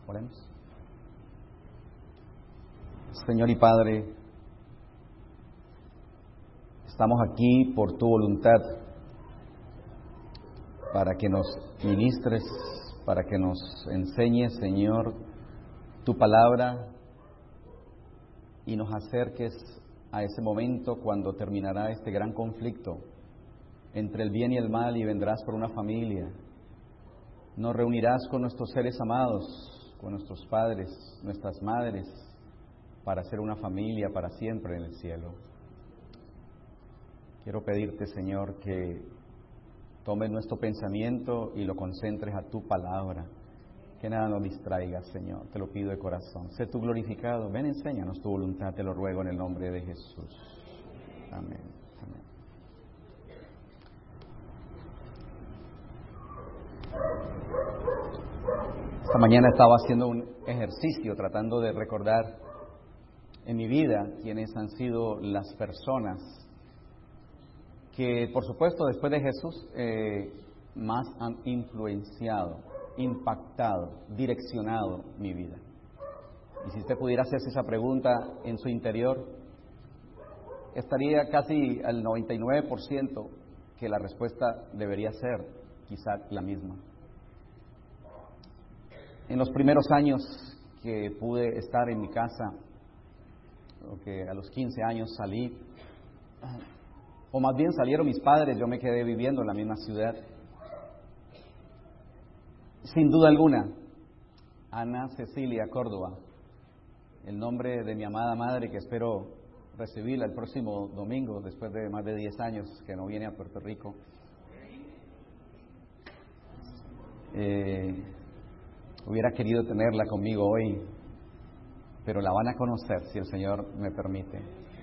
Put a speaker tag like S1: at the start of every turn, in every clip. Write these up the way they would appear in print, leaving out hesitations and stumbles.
S1: Oremos. Señor y Padre, estamos aquí por tu voluntad para que nos ministres, para que nos enseñes, Señor, tu palabra y nos acerques a ese momento cuando terminará este gran conflicto entre el bien y el mal y vendrás por una familia. Nos reunirás con nuestros seres amados, con nuestros padres, nuestras madres, para ser una familia para siempre en el cielo. Quiero pedirte, Señor, que tomes nuestro pensamiento y lo concentres a tu palabra. Que nada nos distraiga, Señor. Te lo pido de corazón. Sé tú glorificado. Ven, enséñanos tu voluntad, te lo ruego en el nombre de Jesús. Amén. Amén. Esta mañana estaba haciendo un ejercicio tratando de recordar en mi vida quiénes han sido las personas que, por supuesto, después de Jesús, más han influenciado, impactado, direccionado mi vida. Y si usted pudiera hacerse esa pregunta en su interior, estaría casi al 99% que la respuesta debería ser quizá la misma. En los primeros años que pude estar en mi casa, que a los 15 años salí, o más bien salieron mis padres, yo me quedé viviendo en la misma ciudad. Sin duda alguna, Ana Cecilia Córdoba, el nombre de mi amada madre, que espero recibirla el próximo domingo, después de más de 10 años que no viene a Puerto Rico. Hubiera querido tenerla conmigo hoy, pero la van a conocer si el Señor me permite.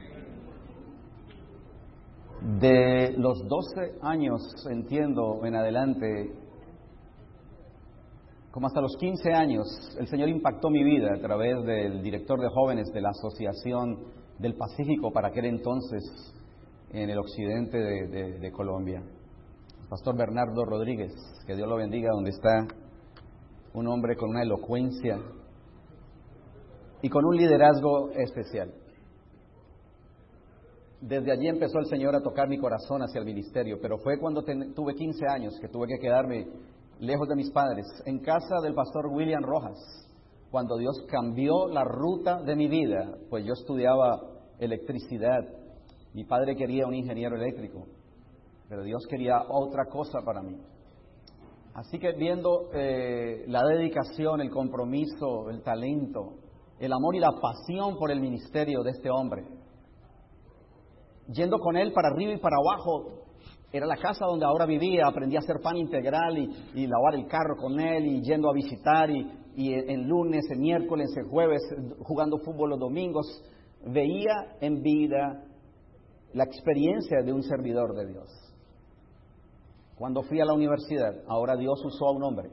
S1: De los 12 años, entiendo, en adelante, como hasta los 15 años, el Señor impactó mi vida a través del director de jóvenes de la Asociación del Pacífico, para aquel entonces, en el occidente de Colombia. El pastor Bernardo Rodríguez, que Dios lo bendiga donde está, un hombre con una elocuencia y con un liderazgo especial. Desde allí empezó el Señor a tocar mi corazón hacia el ministerio, pero fue cuando tuve 15 años que tuve que quedarme lejos de mis padres, en casa del pastor William Rojas, cuando Dios cambió la ruta de mi vida, pues yo estudiaba electricidad. Mi padre quería un ingeniero eléctrico, pero Dios quería otra cosa para mí. Así que viendo la dedicación, el compromiso, el talento, el amor y la pasión por el ministerio de este hombre, yendo con él para arriba y para abajo, era la casa donde ahora vivía, aprendí a hacer pan integral y lavar el carro con él, y yendo a visitar, y en lunes, en miércoles, en jueves, jugando fútbol los domingos, veía en vida la experiencia de un servidor de Dios. Cuando fui a la universidad, ahora Dios usó a un hombre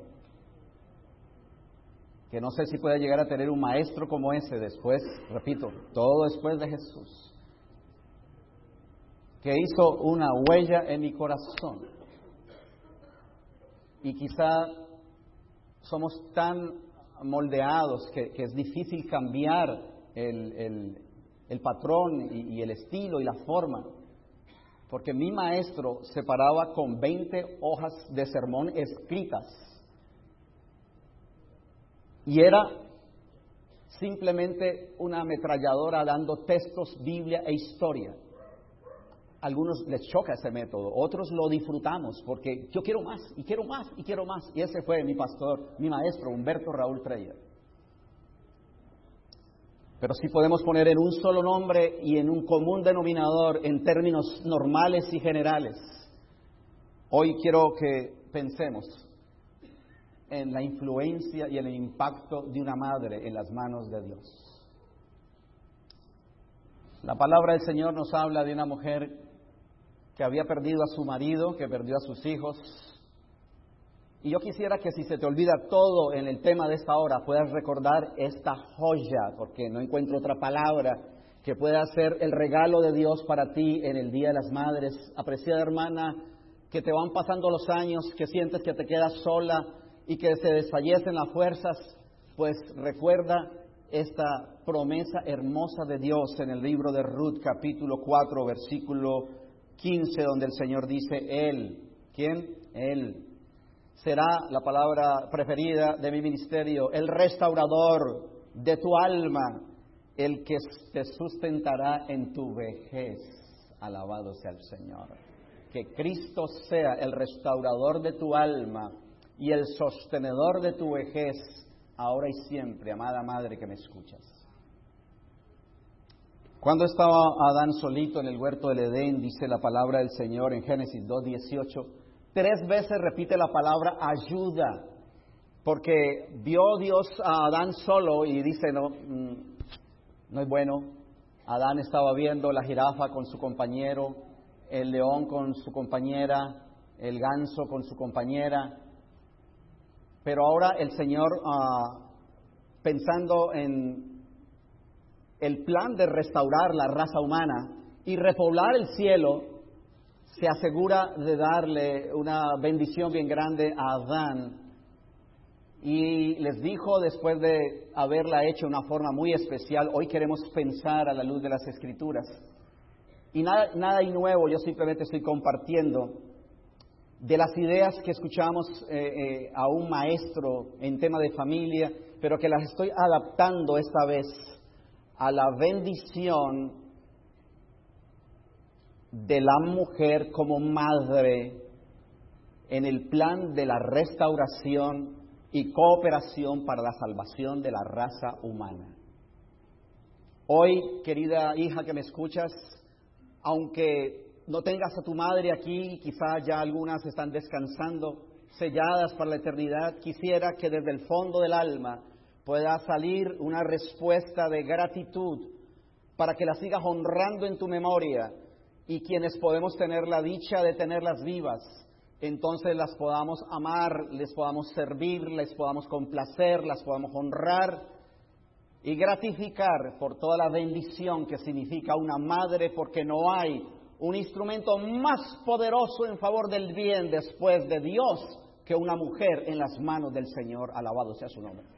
S1: que no sé si puede llegar a tener un maestro como ese después, repito, todo después de Jesús, que hizo una huella en mi corazón. Y quizá somos tan moldeados que es difícil cambiar el patrón y el estilo y la forma. Porque mi maestro se paraba con 20 hojas de sermón escritas. Y era simplemente una ametralladora dando textos, Biblia e historia. A algunos les choca ese método, otros lo disfrutamos porque yo quiero más, y quiero más, y quiero más. Y ese fue mi pastor, mi maestro, Humberto Raúl Treyer. Pero sí podemos poner en un solo nombre y en un común denominador en términos normales y generales. Hoy quiero que pensemos en la influencia y en el impacto de una madre en las manos de Dios. La palabra del Señor nos habla de una mujer que había perdido a su marido, que perdió a sus hijos. Y yo quisiera que, si se te olvida todo en el tema de esta hora, puedas recordar esta joya, porque no encuentro otra palabra que pueda ser el regalo de Dios para ti en el Día de las Madres. Apreciada hermana, que te van pasando los años, que sientes que te quedas sola y que se desfallecen las fuerzas. pues recuerda esta promesa hermosa de Dios en el libro de Ruth, capítulo 4, versículo 15, donde el Señor dice, Él, ¿quién? Él será la palabra preferida de mi ministerio, el restaurador de tu alma, el que te sustentará en tu vejez. Alabado sea el Señor. Que Cristo sea el restaurador de tu alma y el sostenedor de tu vejez, ahora y siempre, amada madre que me escuchas. Cuando estaba Adán solito en el huerto del Edén, dice la palabra del Señor en Génesis 2:18, 3 veces repite la palabra ayuda, porque vio Dios a Adán solo y dice, no es bueno. Adán estaba viendo la jirafa con su compañero, el león con su compañera, el ganso con su compañera. Pero ahora el Señor, pensando en el plan de restaurar la raza humana y repoblar el cielo, se asegura de darle una bendición bien grande a Adán. Y les dijo, después de haberla hecho de una forma muy especial, hoy queremos pensar a la luz de las Escrituras. Y nada hay nuevo, yo simplemente estoy compartiendo de las ideas que escuchamos a un maestro en tema de familia, pero que las estoy adaptando esta vez a la bendición de la mujer como madre en el plan de la restauración y cooperación para la salvación de la raza humana. Hoy, querida hija que me escuchas, aunque no tengas a tu madre aquí, quizás ya algunas están descansando, selladas para la eternidad, quisiera que desde el fondo del alma pueda salir una respuesta de gratitud para que las sigas honrando en tu memoria, y quienes podemos tener la dicha de tenerlas vivas, entonces las podamos amar, les podamos servir, les podamos complacer, las podamos honrar y gratificar por toda la bendición que significa una madre, porque no hay un instrumento más poderoso en favor del bien después de Dios que una mujer en las manos del Señor. Alabado sea su nombre.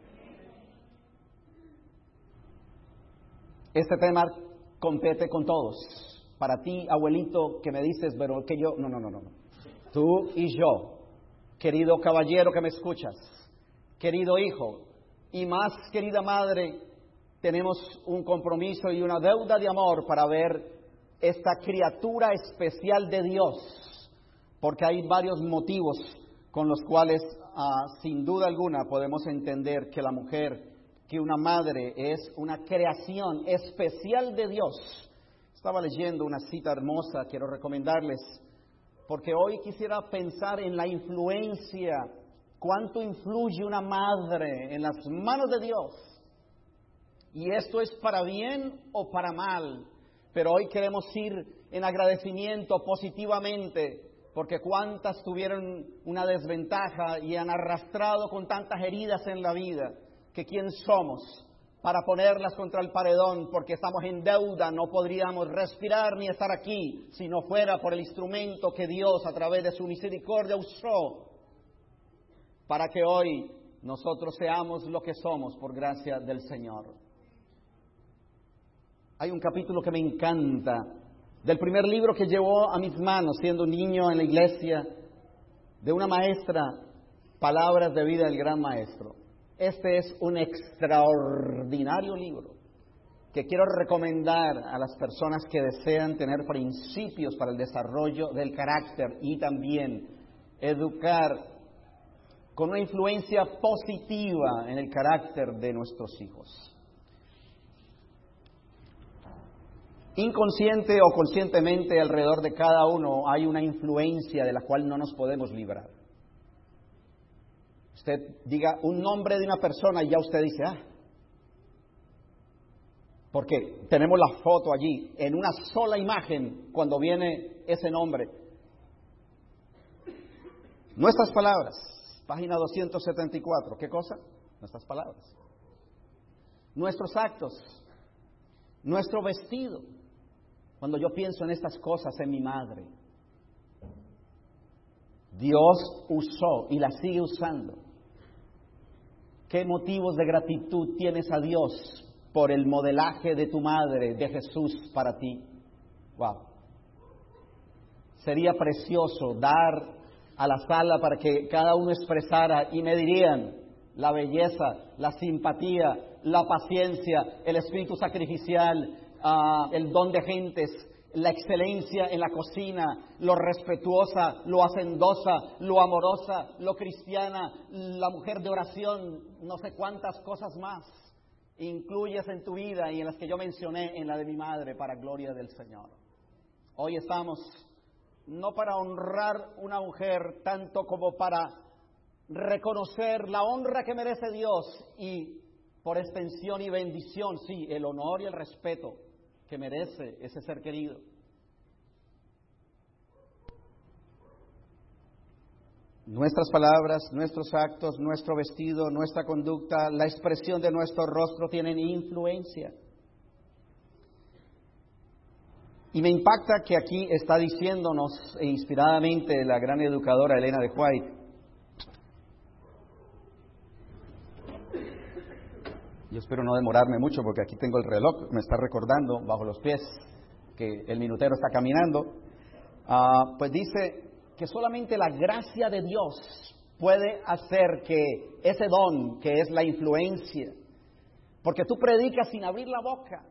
S1: Este tema compete con todos. Para ti, abuelito, que me dices, pero que yo, no. Tú y yo, querido caballero que me escuchas, querido hijo, y más querida madre, tenemos un compromiso y una deuda de amor para ver esta criatura especial de Dios, porque hay varios motivos con los cuales, sin duda alguna, podemos entender que la mujer, que una madre es una creación especial de Dios. Estaba leyendo una cita hermosa, quiero recomendarles, porque hoy quisiera pensar en la influencia, cuánto influye una madre en las manos de Dios. Y esto es para bien o para mal, pero hoy queremos ir en agradecimiento positivamente, porque cuántas tuvieron una desventaja y han arrastrado con tantas heridas en la vida, que quién somos para ponerlas contra el paredón, porque estamos en deuda, no podríamos respirar ni estar aquí si no fuera por el instrumento que Dios a través de su misericordia usó para que hoy nosotros seamos lo que somos por gracia del Señor. Hay un capítulo que me encanta, del primer libro que llevó a mis manos siendo un niño en la iglesia, de una maestra, Palabras de vida del gran maestro. Este es un extraordinario libro que quiero recomendar a las personas que desean tener principios para el desarrollo del carácter y también educar con una influencia positiva en el carácter de nuestros hijos. Inconsciente o conscientemente, alrededor de cada uno hay una influencia de la cual no nos podemos librar. Usted diga un nombre de una persona y ya usted dice, porque tenemos la foto allí, en una sola imagen, cuando viene ese nombre. Nuestras palabras, página 274, ¿qué cosa? Nuestras palabras. Nuestros actos, nuestro vestido. Cuando yo pienso en estas cosas, en mi madre, Dios usó y la sigue usando. ¿Qué motivos de gratitud tienes a Dios por el modelaje de tu madre, de Jesús para ti? Wow. Sería precioso dar a la sala para que cada uno expresara y me dirían la belleza, la simpatía, la paciencia, el espíritu sacrificial, el don de gentes, la excelencia en la cocina, lo respetuosa, lo hacendosa, lo amorosa, lo cristiana, la mujer de oración, no sé cuántas cosas más incluyes en tu vida y en las que yo mencioné en la de mi madre, para gloria del Señor. Hoy estamos no para honrar una mujer, tanto como para reconocer la honra que merece Dios y por extensión y bendición, sí, el honor y el respeto que merece ese ser querido. Nuestras palabras, nuestros actos, nuestro vestido, nuestra conducta, la expresión de nuestro rostro tienen influencia. Y me impacta que aquí está diciéndonos inspiradamente la gran educadora Elena de White. Yo espero no demorarme mucho porque aquí tengo el reloj, me está recordando bajo los pies que el minutero está caminando. Pues dice que solamente la gracia de Dios puede hacer que ese don, que es la influencia, porque tú predicas sin abrir la boca.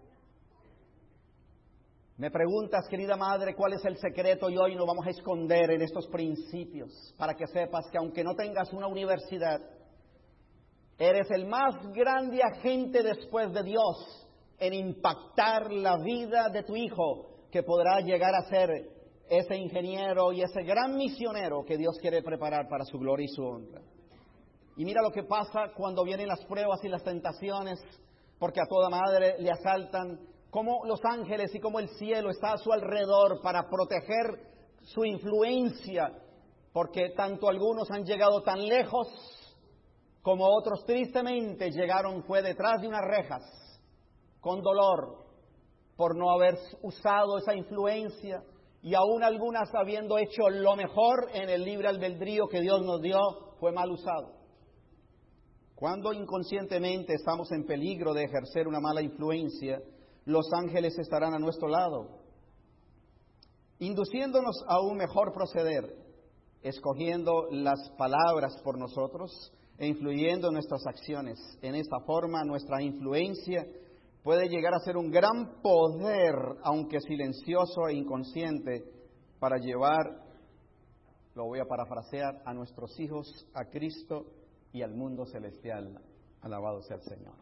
S1: Me preguntas, querida madre, ¿cuál es el secreto? Y hoy nos vamos a esconder en estos principios para que sepas que aunque no tengas una universidad, eres el más grande agente después de Dios en impactar la vida de tu hijo, que podrá llegar a ser ese ingeniero y ese gran misionero que Dios quiere preparar para su gloria y su honra. Y mira lo que pasa cuando vienen las pruebas y las tentaciones, porque a toda madre le asaltan, como los ángeles y como el cielo está a su alrededor para proteger su influencia, porque tanto algunos han llegado tan lejos como otros tristemente llegaron fue detrás de unas rejas, con dolor, por no haber usado esa influencia, y aún algunas habiendo hecho lo mejor en el libre albedrío que Dios nos dio, fue mal usado. Cuando inconscientemente estamos en peligro de ejercer una mala influencia, los ángeles estarán a nuestro lado, induciéndonos a un mejor proceder, escogiendo las palabras por nosotros e influyendo en nuestras acciones. En esta forma, nuestra influencia puede llegar a ser un gran poder, aunque silencioso e inconsciente, para llevar, lo voy a parafrasear, a nuestros hijos a Cristo y al mundo celestial. Alabado sea el Señor.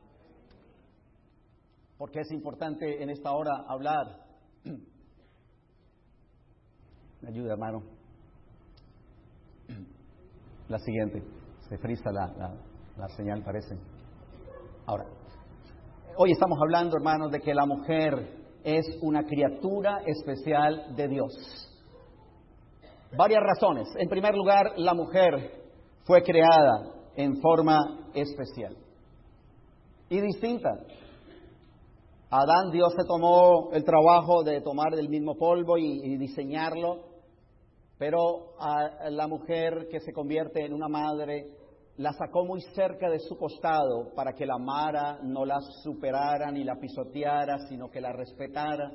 S1: Porque es importante en esta hora hablar. Me ayuda, hermano. La siguiente. Se frisa la señal, parece. Ahora, hoy estamos hablando, hermanos, de que la mujer es una criatura especial de Dios. Varias razones. En primer lugar, la mujer fue creada en forma especial y distinta. Adán, Dios se tomó el trabajo de tomar del mismo polvo y diseñarlo, pero a la mujer que se convierte en una madre, la sacó muy cerca de su costado para que la amara, no la superara ni la pisoteara, sino que la respetara.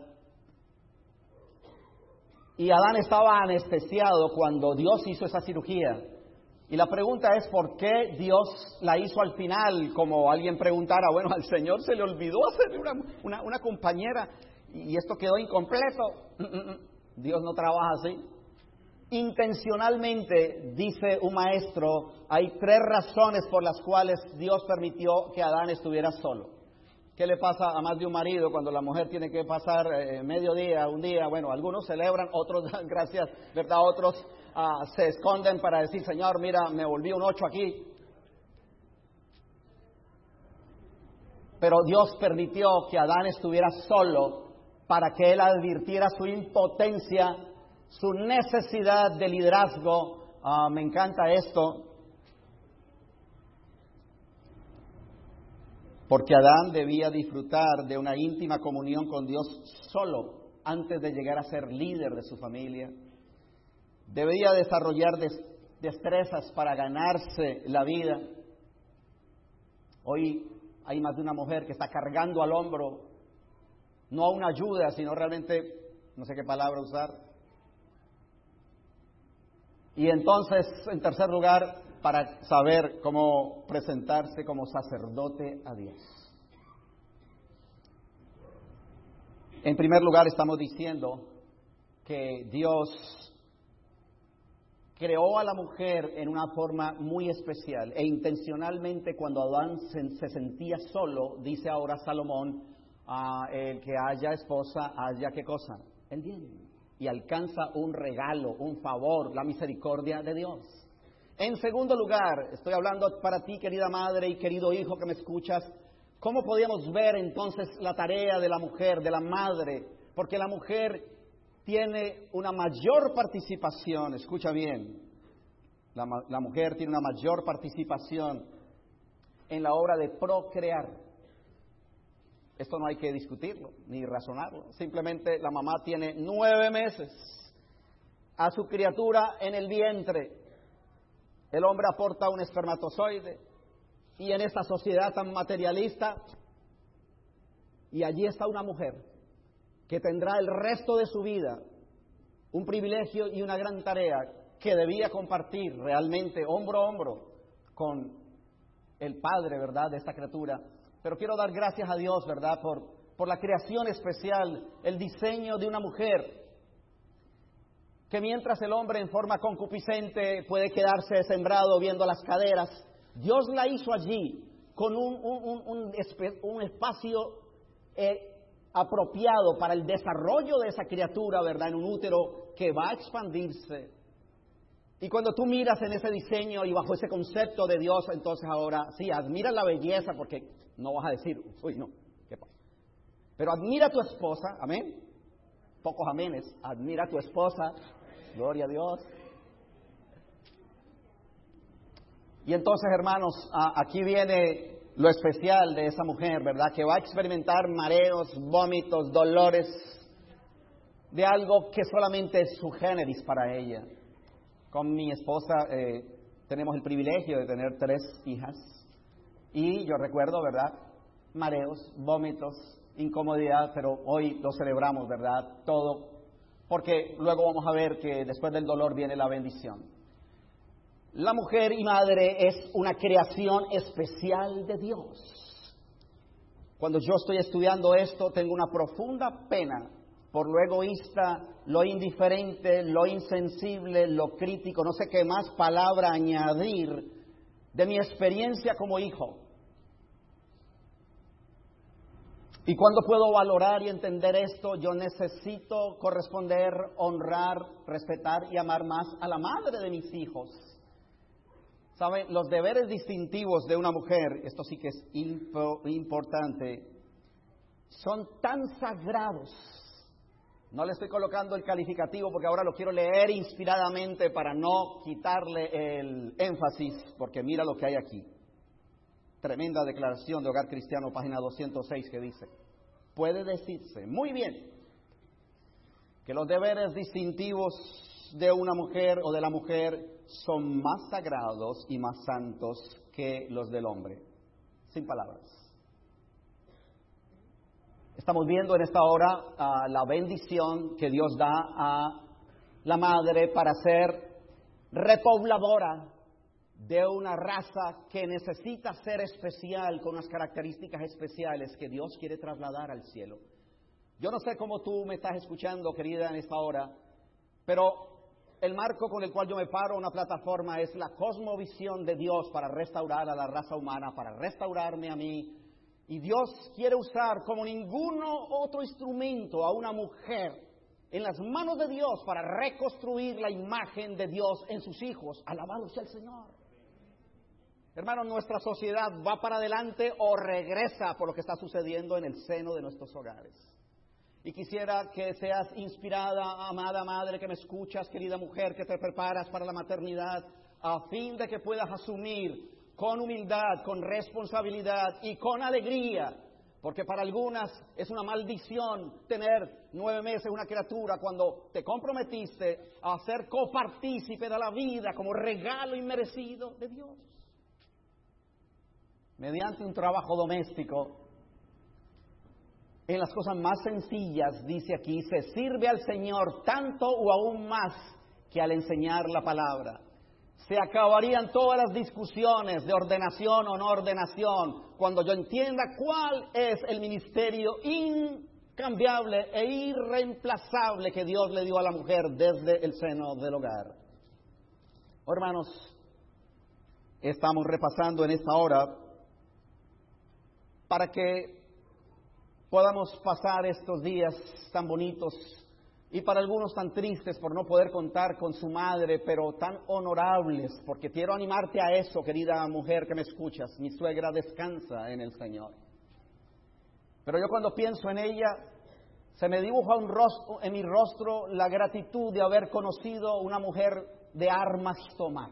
S1: Y Adán estaba anestesiado cuando Dios hizo esa cirugía. Y la pregunta es, ¿por qué Dios la hizo al final? Como alguien preguntara, bueno, al Señor se le olvidó hacerle una compañera y esto quedó incompleto. Dios no trabaja así. Intencionalmente, dice un maestro, hay 3 razones por las cuales Dios permitió que Adán estuviera solo. ¿Qué le pasa a más de un marido cuando la mujer tiene que pasar mediodía, un día? Bueno, algunos celebran, otros dan gracias, ¿verdad? Otros se esconden para decir, Señor, mira, me volví un 8 aquí. Pero Dios permitió que Adán estuviera solo para que él advirtiera su impotencia, su necesidad de liderazgo. Me encanta esto, porque Adán debía disfrutar de una íntima comunión con Dios solo antes de llegar a ser líder de su familia. Debía desarrollar destrezas para ganarse la vida. Hoy hay más de una mujer que está cargando al hombro, no a una ayuda, sino realmente, no sé qué palabra usar. Y entonces, en tercer lugar, para saber cómo presentarse como sacerdote a Dios. En primer lugar, estamos diciendo que Dios creó a la mujer en una forma muy especial e intencionalmente cuando Adán se sentía solo, dice ahora Salomón, el que haya esposa, haya ¿qué cosa? El bien. Y alcanza un regalo, un favor, la misericordia de Dios. En segundo lugar, estoy hablando para ti, querida madre y querido hijo que me escuchas, ¿cómo podíamos ver entonces la tarea de la mujer, de la madre? Porque la mujer tiene una mayor participación, escucha bien, la mujer tiene una mayor participación en la obra de procrear. Esto no hay que discutirlo ni razonarlo. Simplemente la mamá tiene 9 meses a su criatura en el vientre. El hombre aporta un espermatozoide y en esta sociedad tan materialista, y allí está una mujer que tendrá el resto de su vida un privilegio y una gran tarea que debía compartir realmente hombro a hombro con el padre, ¿verdad?, de esta criatura. Pero quiero dar gracias a Dios, ¿verdad?, por la creación especial, el diseño de una mujer, que mientras el hombre en forma concupiscente puede quedarse sembrado viendo las caderas, Dios la hizo allí con un espacio apropiado para el desarrollo de esa criatura, ¿verdad?, en un útero que va a expandirse. Y cuando tú miras en ese diseño y bajo ese concepto de Dios, entonces ahora sí, admira la belleza, porque no vas a decir, uy, no, ¿qué pasa? Pero admira a tu esposa, amén. Pocos amenes, admira a tu esposa, gloria a Dios. Y entonces, hermanos, aquí viene lo especial de esa mujer, ¿verdad? Que va a experimentar mareos, vómitos, dolores, de algo que solamente es su generis para ella. Con mi esposa tenemos el privilegio de tener 3 hijas. Y yo recuerdo, ¿verdad?, mareos, vómitos, incomodidad, pero hoy lo celebramos, ¿verdad?, todo, porque luego vamos a ver que después del dolor viene la bendición. La mujer y madre es una creación especial de Dios. Cuando yo estoy estudiando esto, tengo una profunda pena por lo egoísta, lo indiferente, lo insensible, lo crítico, no sé qué más palabra añadir de mi experiencia como hijo. Y cuando puedo valorar y entender esto, yo necesito corresponder, honrar, respetar y amar más a la madre de mis hijos. ¿Saben? Los deberes distintivos de una mujer, esto sí que es importante, son tan sagrados. No le estoy colocando el calificativo porque ahora lo quiero leer inspiradamente para no quitarle el énfasis, porque mira lo que hay aquí. Tremenda declaración de Hogar Cristiano, página 206, que dice: puede decirse muy bien que los deberes distintivos de una mujer o de la mujer son más sagrados y más santos que los del hombre. Sin palabras. Estamos viendo en esta hora la bendición que Dios da a la madre para ser repobladora de una raza que necesita ser especial, con unas características especiales que Dios quiere trasladar al cielo. Yo no sé cómo tú me estás escuchando, querida, en esta hora, pero el marco con el cual yo me paro, una plataforma, es la cosmovisión de Dios para restaurar a la raza humana, para restaurarme a mí. Y Dios quiere usar como ningún otro instrumento a una mujer en las manos de Dios para reconstruir la imagen de Dios en sus hijos. Alabado sea el Señor. Hermanos, nuestra sociedad va para adelante o regresa por lo que está sucediendo en el seno de nuestros hogares. Y quisiera que seas inspirada, amada madre que me escuchas, querida mujer que te preparas para la maternidad, a fin de que puedas asumir con humildad, con responsabilidad y con alegría, porque para algunas es una maldición tener 9 meses una criatura cuando te comprometiste a ser copartícipe de la vida como regalo inmerecido de Dios. mediante un trabajo doméstico, en las cosas más sencillas, dice aquí, se sirve al Señor tanto o aún más que al enseñar la palabra. Se acabarían todas las discusiones de ordenación o no ordenación cuando yo entienda cuál es el ministerio incambiable e irreemplazable que Dios le dio a la mujer desde el seno del hogar. Oh, hermanos, estamos repasando en esta hora para que podamos pasar estos días tan bonitos y para algunos tan tristes por no poder contar con su madre, pero tan honorables, porque quiero animarte a eso, querida mujer que me escuchas. Mi suegra descansa en el Señor. Pero yo cuando pienso en ella, se me dibuja en mi rostro la gratitud de haber conocido una mujer de armas tomar.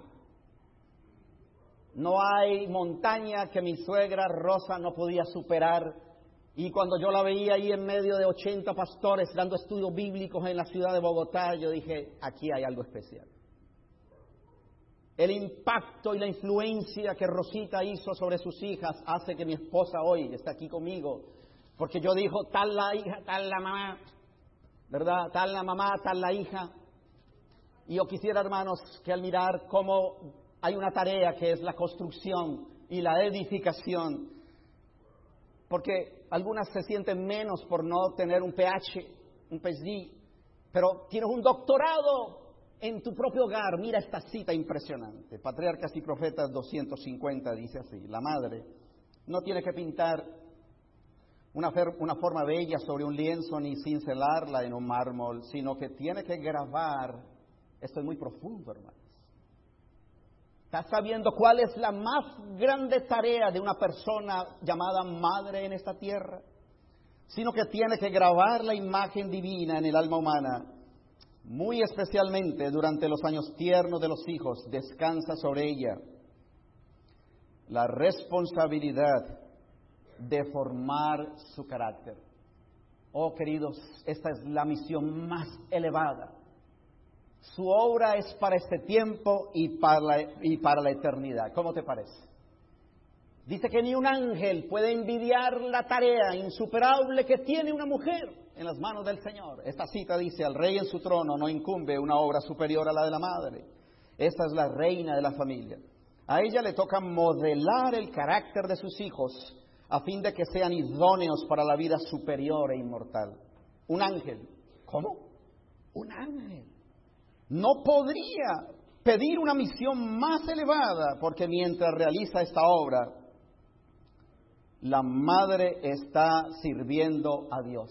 S1: No hay montaña que mi suegra Rosa no podía superar. Y cuando yo la veía ahí en medio de 80 pastores dando estudios bíblicos en la ciudad de Bogotá, yo dije, aquí hay algo especial. El impacto y la influencia que Rosita hizo sobre sus hijas hace que mi esposa hoy esté aquí conmigo. Porque yo digo, tal la hija, tal la mamá, ¿verdad? Tal la mamá, tal la hija. Y yo quisiera, hermanos, que al mirar cómo hay una tarea que es la construcción y la edificación, porque algunas se sienten menos por no tener un PhD, un PhD, pero tienes un doctorado en tu propio hogar. Mira esta cita impresionante. Patriarcas y Profetas 250 dice así: la madre no tiene que pintar una forma bella sobre un lienzo ni cincelarla en un mármol, sino que tiene que grabar. Esto es muy profundo, hermanos. ¿Estás sabiendo cuál es la más grande tarea de una persona llamada madre en esta tierra? Sino que tiene que grabar la imagen divina en el alma humana. Muy especialmente durante los años tiernos de los hijos, descansa sobre ella la responsabilidad de formar su carácter. Oh, queridos, esta es la misión más elevada. Su obra es para este tiempo y para la eternidad. ¿Cómo te parece? Dice que ni un ángel puede envidiar la tarea insuperable que tiene una mujer en las manos del Señor. Esta cita dice: al rey en su trono no incumbe una obra superior a la de la madre. Esta es la reina de la familia. A ella le toca modelar el carácter de sus hijos a fin de que sean idóneos para la vida superior e inmortal. Un ángel. ¿Cómo? Un ángel no podría pedir una misión más elevada, porque mientras realiza esta obra, la madre está sirviendo a Dios.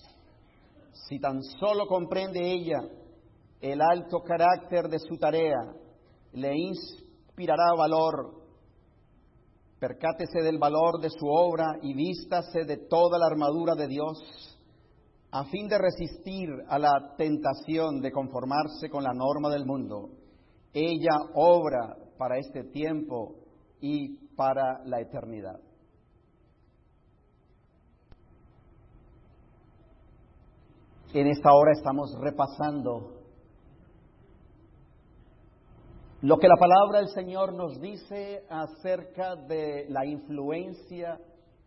S1: Si tan solo comprende ella el alto carácter de su tarea, le inspirará valor. Percátese del valor de su obra y vístase de toda la armadura de Dios, a fin de resistir a la tentación de conformarse con la norma del mundo. Ella obra para este tiempo y para la eternidad. En esta hora estamos repasando lo que la palabra del Señor nos dice acerca de la influencia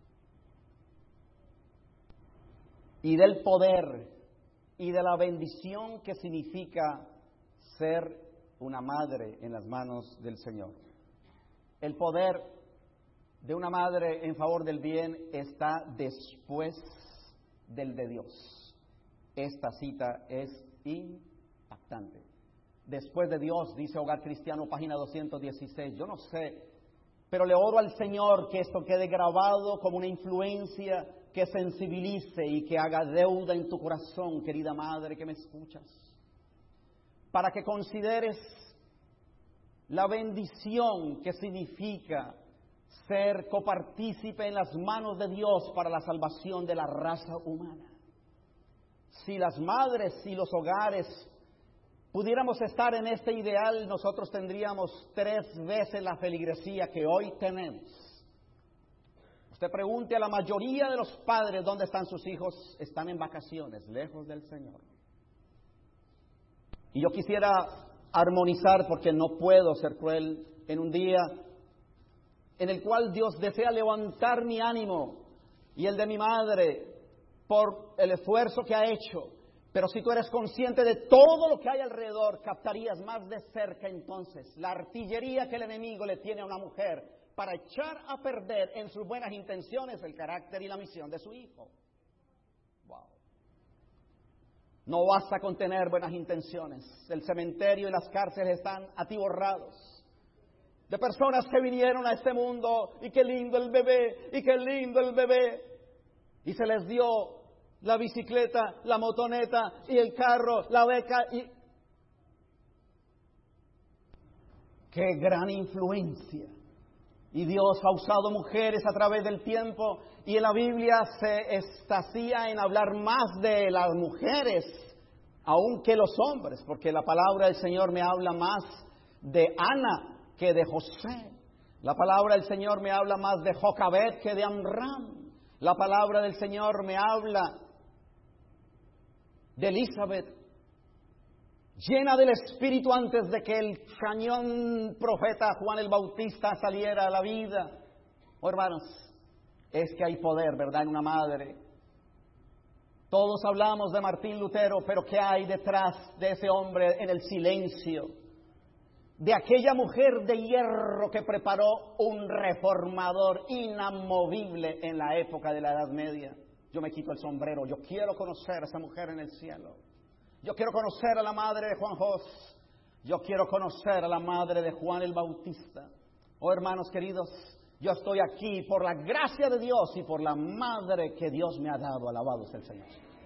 S1: y del poder y de la bendición que significa ser una madre en las manos del Señor. El poder de una madre en favor del bien está después del de Dios. Esta cita es impactante. Después de Dios, dice Hogar Cristiano, página 216. Yo no sé, pero le oro al Señor que esto quede grabado como una influencia que sensibilice y que haga deuda en tu corazón, querida madre que me escuchas, para que consideres la bendición que significa ser copartícipe en las manos de Dios para la salvación de la raza humana. Si las madres y los hogares pudiéramos estar en este ideal, nosotros tendríamos 3 veces la feligresía que hoy tenemos. Usted pregunte a la mayoría de los padres dónde están sus hijos. Están en vacaciones, lejos del Señor. Y yo quisiera armonizar, porque no puedo ser cruel, en un día en el cual Dios desea levantar mi ánimo y el de mi madre por el esfuerzo que ha hecho. Pero si tú eres consciente de todo lo que hay alrededor, captarías más de cerca entonces la artillería que el enemigo le tiene a una mujer para echar a perder en sus buenas intenciones el carácter y la misión de su hijo. Wow. No basta con tener buenas intenciones. El cementerio y las cárceles están atiborrados de personas que vinieron a este mundo y qué lindo el bebé, y qué lindo el bebé. Y se les dio la bicicleta, la motoneta y el carro, la beca y... ¡Qué gran influencia! Y Dios ha usado mujeres a través del tiempo, y en la Biblia se extasía en hablar más de las mujeres aún que los hombres, porque la palabra del Señor me habla más de Ana que de José. La palabra del Señor me habla más de Jocabed que de Amram. La palabra del Señor me habla de Elizabeth, llena del Espíritu antes de que el cañón profeta Juan el Bautista saliera a la vida. Oh, hermanos, es que hay poder, ¿verdad?, en una madre. Todos hablamos de Martín Lutero, pero ¿qué hay detrás de ese hombre en el silencio? De aquella mujer de hierro que preparó un reformador inamovible en la época de la Edad Media. Yo me quito el sombrero, yo quiero conocer a esa mujer en el cielo. Yo quiero conocer a la madre de Juan Jos. Yo quiero conocer a la madre de Juan el Bautista. Oh, hermanos queridos, yo estoy aquí por la gracia de Dios y por la madre que Dios me ha dado. Alabado sea el Señor.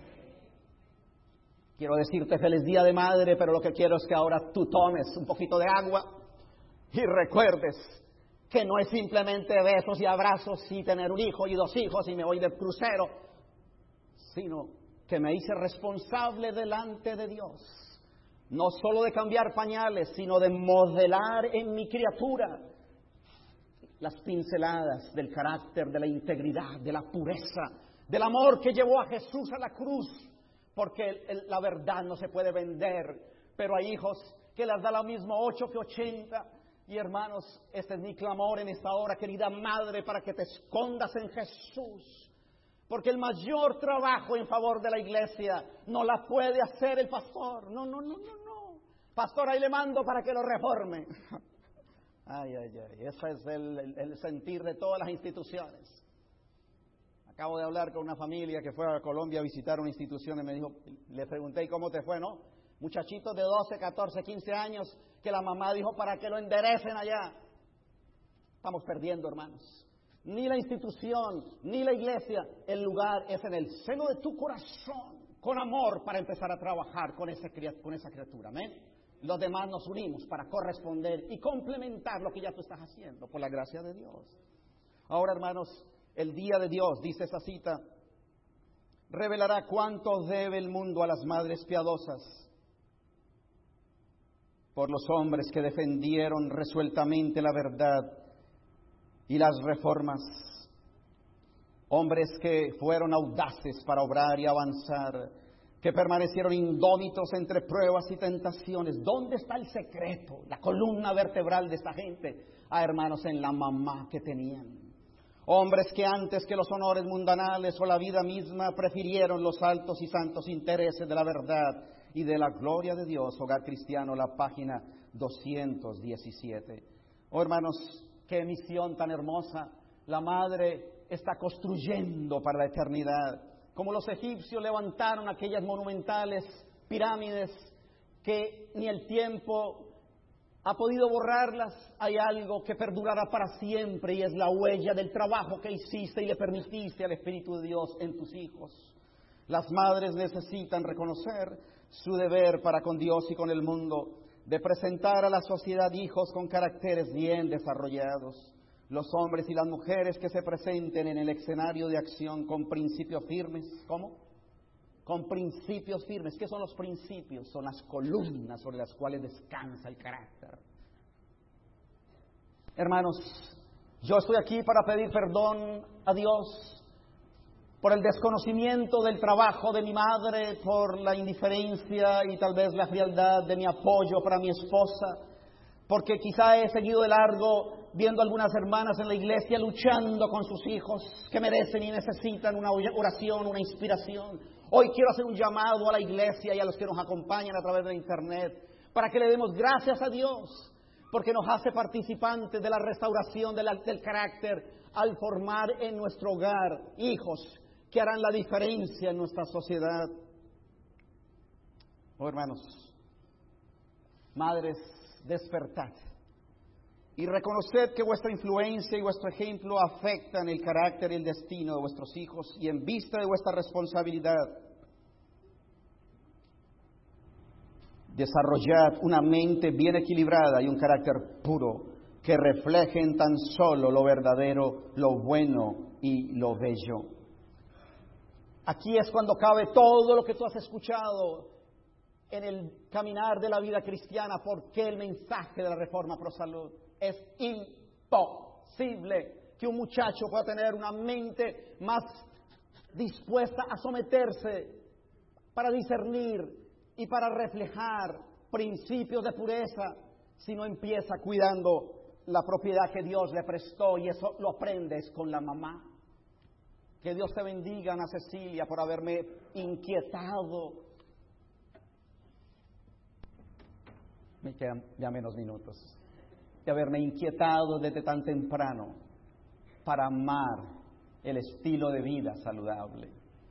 S1: Quiero decirte feliz día de madre, pero lo que quiero es que ahora tú tomes un poquito de agua y recuerdes que no es simplemente besos y abrazos y tener un hijo y 2 hijos y me voy de crucero, sino que me hice responsable delante de Dios, no solo de cambiar pañales, sino de modelar en mi criatura las pinceladas del carácter, de la integridad, de la pureza, del amor que llevó a Jesús a la cruz, porque la verdad no se puede vender, pero hay hijos que les da lo mismo 8 que 80, y hermanos, este es mi clamor en esta hora, querida madre, para que te escondas en Jesús. Porque el mayor trabajo en favor de la iglesia no la puede hacer el pastor. No. Pastor, ahí le mando para que lo reforme. Ay. Ese es el sentir de todas las instituciones. Acabo de hablar con una familia que fue a Colombia a visitar una institución y me dijo, le pregunté, ¿y cómo te fue? ¿No? Muchachitos de 12, 14, 15 años que la mamá dijo para que lo enderecen allá. Estamos perdiendo, hermanos. Ni la institución, ni la iglesia, el lugar es en el seno de tu corazón, con amor para empezar a trabajar con esa criatura, amén. Los demás nos unimos para corresponder y complementar lo que ya tú estás haciendo, por la gracia de Dios. Ahora, hermanos, el día de Dios, dice esa cita, revelará cuánto debe el mundo a las madres piadosas, por los hombres que defendieron resueltamente la verdad y las reformas, hombres que fueron audaces para obrar y avanzar, que permanecieron indómitos entre pruebas y tentaciones. ¿Dónde está el secreto, la columna vertebral de esta gente? Hermanos, en la mamá que tenían. Hombres que antes que los honores mundanales o la vida misma prefirieron los altos y santos intereses de la verdad y de la gloria de Dios. Hogar Cristiano, la página 217. Oh, hermanos, qué misión tan hermosa. La madre está construyendo para la eternidad. Como los egipcios levantaron aquellas monumentales pirámides que ni el tiempo ha podido borrarlas, hay algo que perdurará para siempre y es la huella del trabajo que hiciste y le permitiste al Espíritu de Dios en tus hijos. Las madres necesitan reconocer su deber para con Dios y con el mundo, de presentar a la sociedad hijos con caracteres bien desarrollados. Los hombres y las mujeres que se presenten en el escenario de acción con principios firmes. ¿Cómo? Con principios firmes. ¿Qué son los principios? Son las columnas sobre las cuales descansa el carácter. Hermanos, yo estoy aquí para pedir perdón a Dios por el desconocimiento del trabajo de mi madre, por la indiferencia y tal vez la frialdad de mi apoyo para mi esposa, porque quizá he seguido de largo
S2: viendo algunas hermanas en la iglesia luchando con sus hijos que merecen y necesitan una oración, una inspiración. Hoy quiero hacer un llamado a la iglesia y a los que nos acompañan a través de internet para que le demos gracias a Dios porque nos hace participantes de la restauración del carácter al formar en nuestro hogar hijos que harán la diferencia en nuestra sociedad. Oh, hermanos, madres, despertad y reconoced que vuestra influencia y vuestro ejemplo afectan el carácter y el destino de vuestros hijos, y en vista de vuestra responsabilidad, desarrollad una mente bien equilibrada y un carácter puro que reflejen tan solo lo verdadero, lo bueno y lo bello. Aquí es cuando cabe todo lo que tú has escuchado en el caminar de la vida cristiana, porque el mensaje de la Reforma Pro Salud. Es imposible que un muchacho pueda tener una mente más dispuesta a someterse para discernir y para reflejar principios de pureza si no empieza cuidando la propiedad que Dios le prestó, y eso lo aprendes con la mamá. Que Dios te bendiga, Ana Cecilia, por haberme inquietado. Me quedan ya menos minutos. De haberme inquietado desde tan temprano para amar el estilo de vida saludable.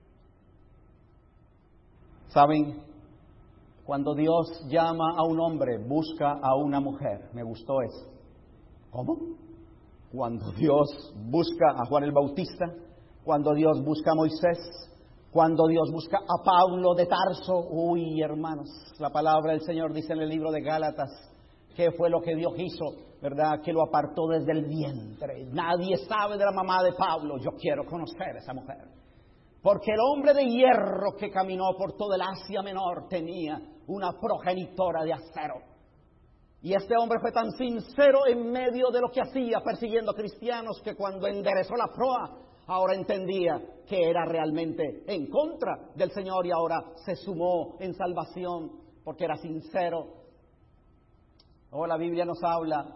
S2: ¿Saben? Cuando Dios llama a un hombre, busca a una mujer. Me gustó eso. ¿Cómo? Cuando Dios busca a Juan el Bautista, cuando Dios busca a Moisés, cuando Dios busca a Pablo de Tarso. Uy, hermanos, la palabra del Señor dice en el libro de Gálatas, ¿qué fue lo que Dios hizo? ¿Verdad? Que lo apartó desde el vientre. Nadie sabe de la mamá de Pablo. Yo quiero conocer a esa mujer. Porque el hombre de hierro que caminó por todo el Asia Menor tenía una progenitora de acero. Y este hombre fue tan sincero en medio de lo que hacía persiguiendo cristianos, que cuando enderezó la proa, ahora entendía que era realmente en contra del Señor, y ahora se sumó en salvación porque era sincero. Oh, la Biblia nos habla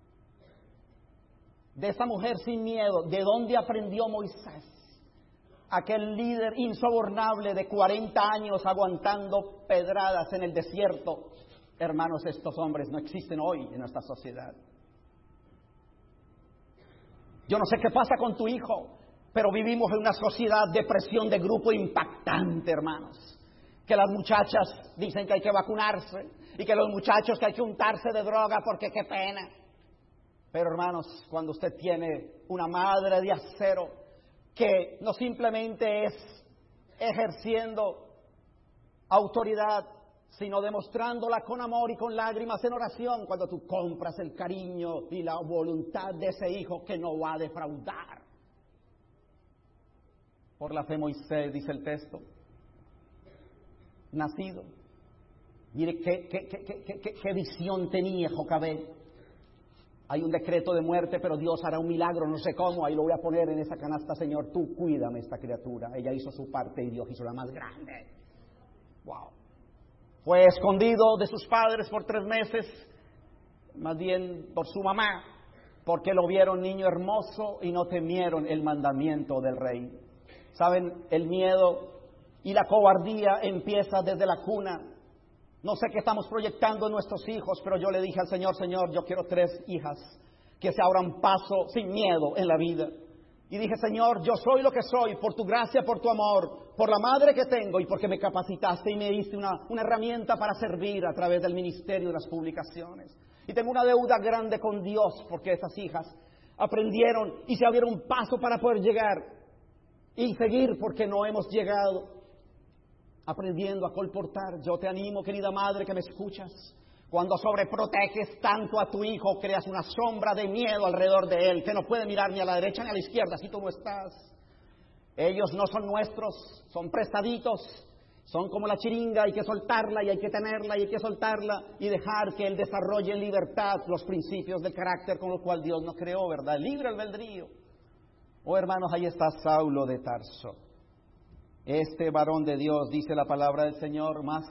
S2: de esa mujer sin miedo. ¿De dónde aprendió Moisés? Aquel líder insobornable de 40 años aguantando pedradas en el desierto. Hermanos, estos hombres no existen hoy en nuestra sociedad. Yo no sé qué pasa con tu hijo, pero vivimos en una sociedad de presión de grupo impactante, hermanos. Que las muchachas dicen que hay que vacunarse, y que los muchachos que hay que untarse de droga porque qué pena. Pero, hermanos, cuando usted tiene una madre de acero que no simplemente es ejerciendo autoridad, sino demostrándola con amor y con lágrimas en oración, cuando tú compras el cariño y la voluntad de ese hijo que no va a defraudar. Por la fe Moisés, dice el texto, nacido. Mire qué visión tenía Jocabed. Hay un decreto de muerte, pero Dios hará un milagro, no sé cómo, ahí lo voy a poner en esa canasta. Señor, tú cuídame esta criatura. Ella hizo su parte y Dios hizo la más grande. Wow. Fue escondido de sus padres por 3 meses, más bien por su mamá, porque lo vieron niño hermoso y no temieron el mandamiento del rey. ¿Saben? El miedo y la cobardía empieza desde la cuna. No sé qué estamos proyectando en nuestros hijos, pero yo le dije al Señor, Señor, yo quiero 3 hijas que se abran paso sin miedo en la vida. Y dije, Señor, yo soy lo que soy por tu gracia, por tu amor, por la madre que tengo y porque me capacitaste y me diste una herramienta para servir a través del ministerio de las publicaciones. Y tengo una deuda grande con Dios porque esas hijas aprendieron y se abrieron paso para poder llegar y seguir, porque no hemos llegado aprendiendo a colportar. Yo te animo, querida madre que me escuchas, cuando sobreproteges tanto a tu hijo, creas una sombra de miedo alrededor de él, que no puede mirar ni a la derecha ni a la izquierda si tú no estás. Ellos no son nuestros, son prestaditos, son como la chiringa, hay que soltarla y hay que tenerla y hay que soltarla y dejar que él desarrolle en libertad los principios del carácter con lo cual Dios nos creó, ¿verdad? Libre albedrío. Oh, hermanos, ahí está Saulo de Tarso. Este varón de Dios, dice la palabra del Señor, más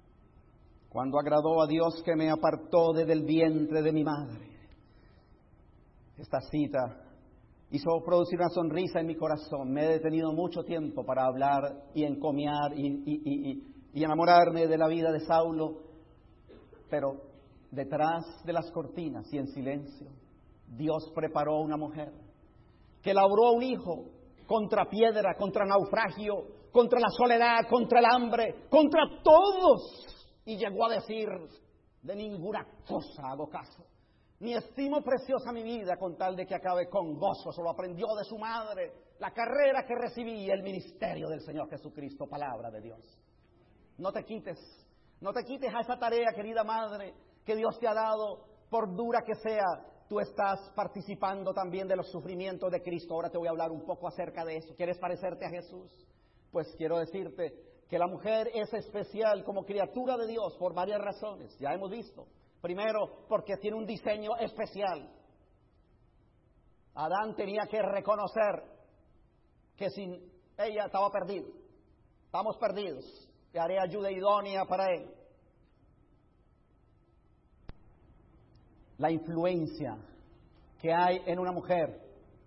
S2: cuando agradó a Dios que me apartó desde el vientre de mi madre.
S1: Esta cita hizo producir una sonrisa en mi corazón. Me he detenido mucho tiempo para hablar y encomiar y enamorarme de la vida de Saulo, pero detrás de las cortinas y en silencio, Dios preparó una mujer que labró un hijo contra piedra, contra naufragio, contra la soledad, contra el hambre, contra todos, y llegó a decir: de ninguna cosa hago caso, ni estimo preciosa mi vida con tal de que acabe con gozo. Solo aprendió de su madre la carrera que recibí y el ministerio del Señor Jesucristo, palabra de Dios. No te quites a esa tarea, querida madre, que Dios te ha dado, por dura que sea. Tú estás participando también de los sufrimientos de Cristo. Ahora te voy a hablar un poco acerca de eso. ¿Quieres parecerte a Jesús? Pues quiero decirte que la mujer es especial como criatura de Dios por varias razones. Ya hemos visto. Primero, porque tiene un diseño especial. Adán tenía que reconocer que sin ella estaba perdido. Estamos perdidos. Te haré ayuda idónea para él. La influencia que hay en una mujer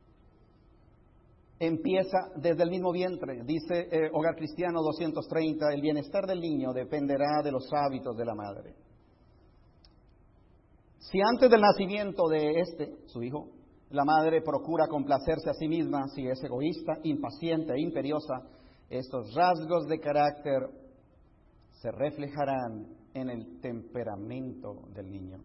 S1: empieza desde el mismo vientre. Dice Hogar Cristiano 230, el bienestar del niño dependerá de los hábitos de la madre. Si antes del nacimiento de su hijo, la madre procura complacerse a sí misma, si es egoísta, impaciente e imperiosa, estos rasgos de carácter se reflejarán en el temperamento del niño.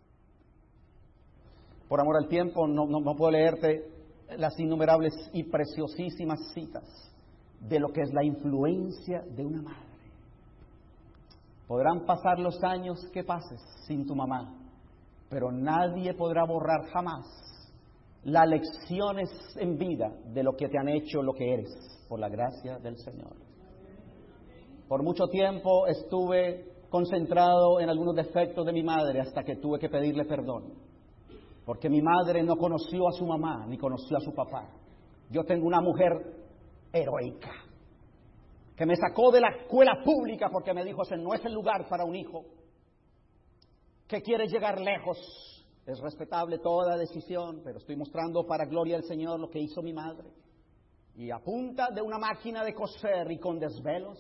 S1: Por amor al tiempo, no puedo leerte las innumerables y preciosísimas citas de lo que es la influencia de una madre. Podrán pasar los años que pases sin tu mamá, pero nadie podrá borrar jamás las lecciones en vida de lo que te han hecho lo que eres, por la gracia del Señor. Por mucho tiempo estuve concentrado en algunos defectos de mi madre hasta que tuve que pedirle perdón. Porque mi madre no conoció a su mamá, ni conoció a su papá. Yo tengo una mujer heroica, que me sacó de la escuela pública porque me dijo: ese no es el lugar para un hijo que quiere llegar lejos. Es respetable toda decisión, pero estoy mostrando para gloria del Señor lo que hizo mi madre. Y a punta de una máquina de coser y con desvelos,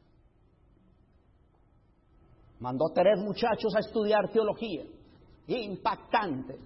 S1: mandó 3 muchachos a estudiar teología. Impactante.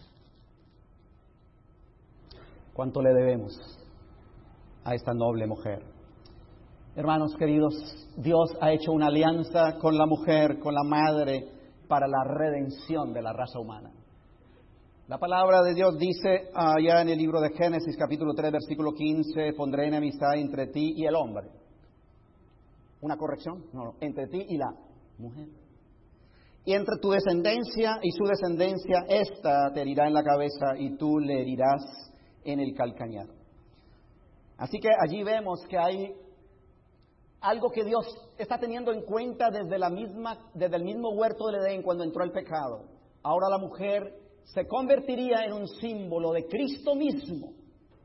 S1: ¿Cuánto le debemos a esta noble mujer? Hermanos queridos, Dios ha hecho una alianza con la mujer, con la madre, para la redención de la raza humana. La palabra de Dios dice allá en el libro de Génesis, capítulo 3, versículo 15, pondré enemistad entre ti y el hombre. ¿Una corrección? No, entre ti y la mujer. Y entre tu descendencia y su descendencia, ésta te herirá en la cabeza y tú le herirás en el calcañar. Así que allí vemos que hay algo que Dios está teniendo en cuenta desde el mismo huerto del Edén cuando entró el pecado. Ahora la mujer se convertiría en un símbolo de Cristo mismo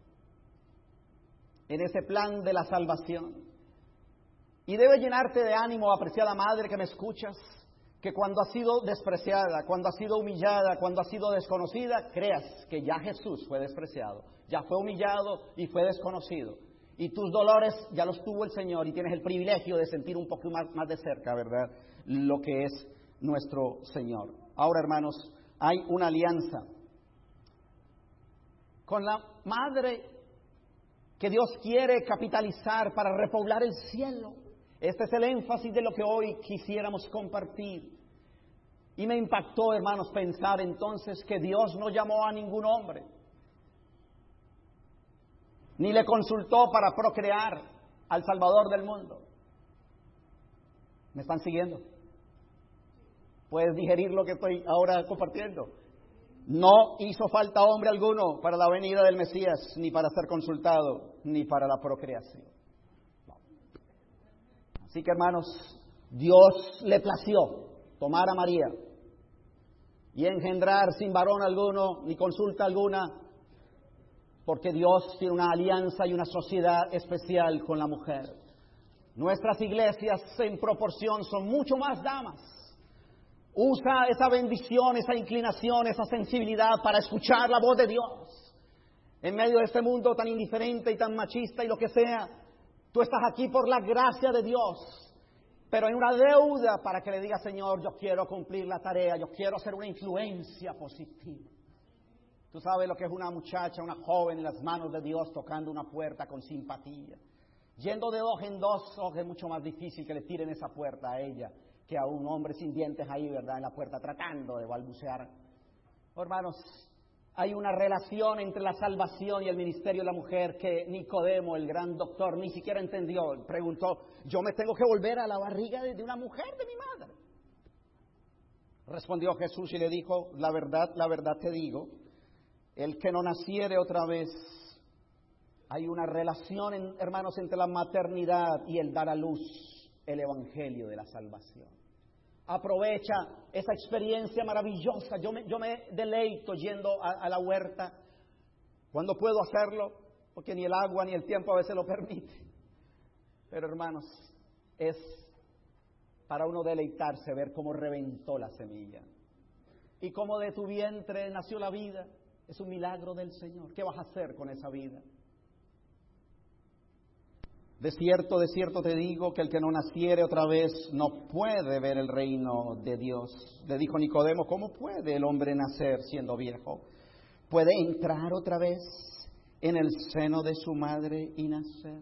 S1: en ese plan de la salvación. Y debe llenarte de ánimo, apreciada madre que me escuchas, que cuando has sido despreciada, cuando has sido humillada, cuando has sido desconocida, creas que ya Jesús fue despreciado, ya fue humillado y fue desconocido. Y tus dolores ya los tuvo el Señor y tienes el privilegio de sentir un poco más de cerca, ¿verdad?, lo que es nuestro Señor. Ahora, hermanos, hay una alianza con la madre que Dios quiere capitalizar para repoblar el cielo. Este es el énfasis de lo que hoy quisiéramos compartir. Y me impactó, hermanos, pensar entonces que Dios no llamó a ningún hombre, ni le consultó para procrear al Salvador del mundo. ¿Me están siguiendo? ¿Puedes digerir lo que estoy ahora compartiendo? No hizo falta hombre alguno para la venida del Mesías, ni para ser consultado, ni para la procreación. Así que, hermanos, Dios le plació tomar a María y engendrar sin varón alguno, ni consulta alguna, porque Dios tiene una alianza y una sociedad especial con la mujer. Nuestras iglesias en proporción son mucho más damas.
S2: Usa esa bendición, esa inclinación, esa sensibilidad para escuchar la voz de Dios. En medio de este mundo tan indiferente y tan machista y lo que sea, tú estás aquí por la gracia de Dios. Pero hay una deuda para que le diga, Señor, yo quiero cumplir la tarea, yo quiero ser una influencia positiva. Tú sabes lo que es una muchacha, una joven en las manos de Dios tocando una puerta con simpatía. Yendo de dos en dos, es mucho más difícil que le tiren esa puerta a ella que a un hombre sin dientes ahí, ¿verdad?, en la puerta tratando de balbucear. Oh, hermanos, hay una relación entre la salvación y el ministerio de la mujer que Nicodemo, el gran doctor, ni siquiera entendió. Preguntó, ¿yo me tengo que volver a la barriga de una mujer, de mi madre? Respondió Jesús y le dijo, la verdad te digo, el que no naciere otra vez. Hay una relación, hermanos, entre la maternidad y el dar a luz el evangelio de la salvación. Aprovecha esa experiencia maravillosa. Yo me deleito yendo a la huerta cuando puedo hacerlo, porque ni el agua ni el tiempo a veces lo permite. Pero, hermanos, es para uno deleitarse ver cómo reventó la semilla y cómo de tu vientre nació la vida. Es un milagro del Señor. ¿Qué vas a hacer con esa vida? De cierto te digo que el que no naciere otra vez no puede ver el reino de Dios. Le dijo Nicodemo, ¿cómo puede el hombre nacer siendo viejo? ¿Puede entrar otra vez en el seno de su madre y nacer?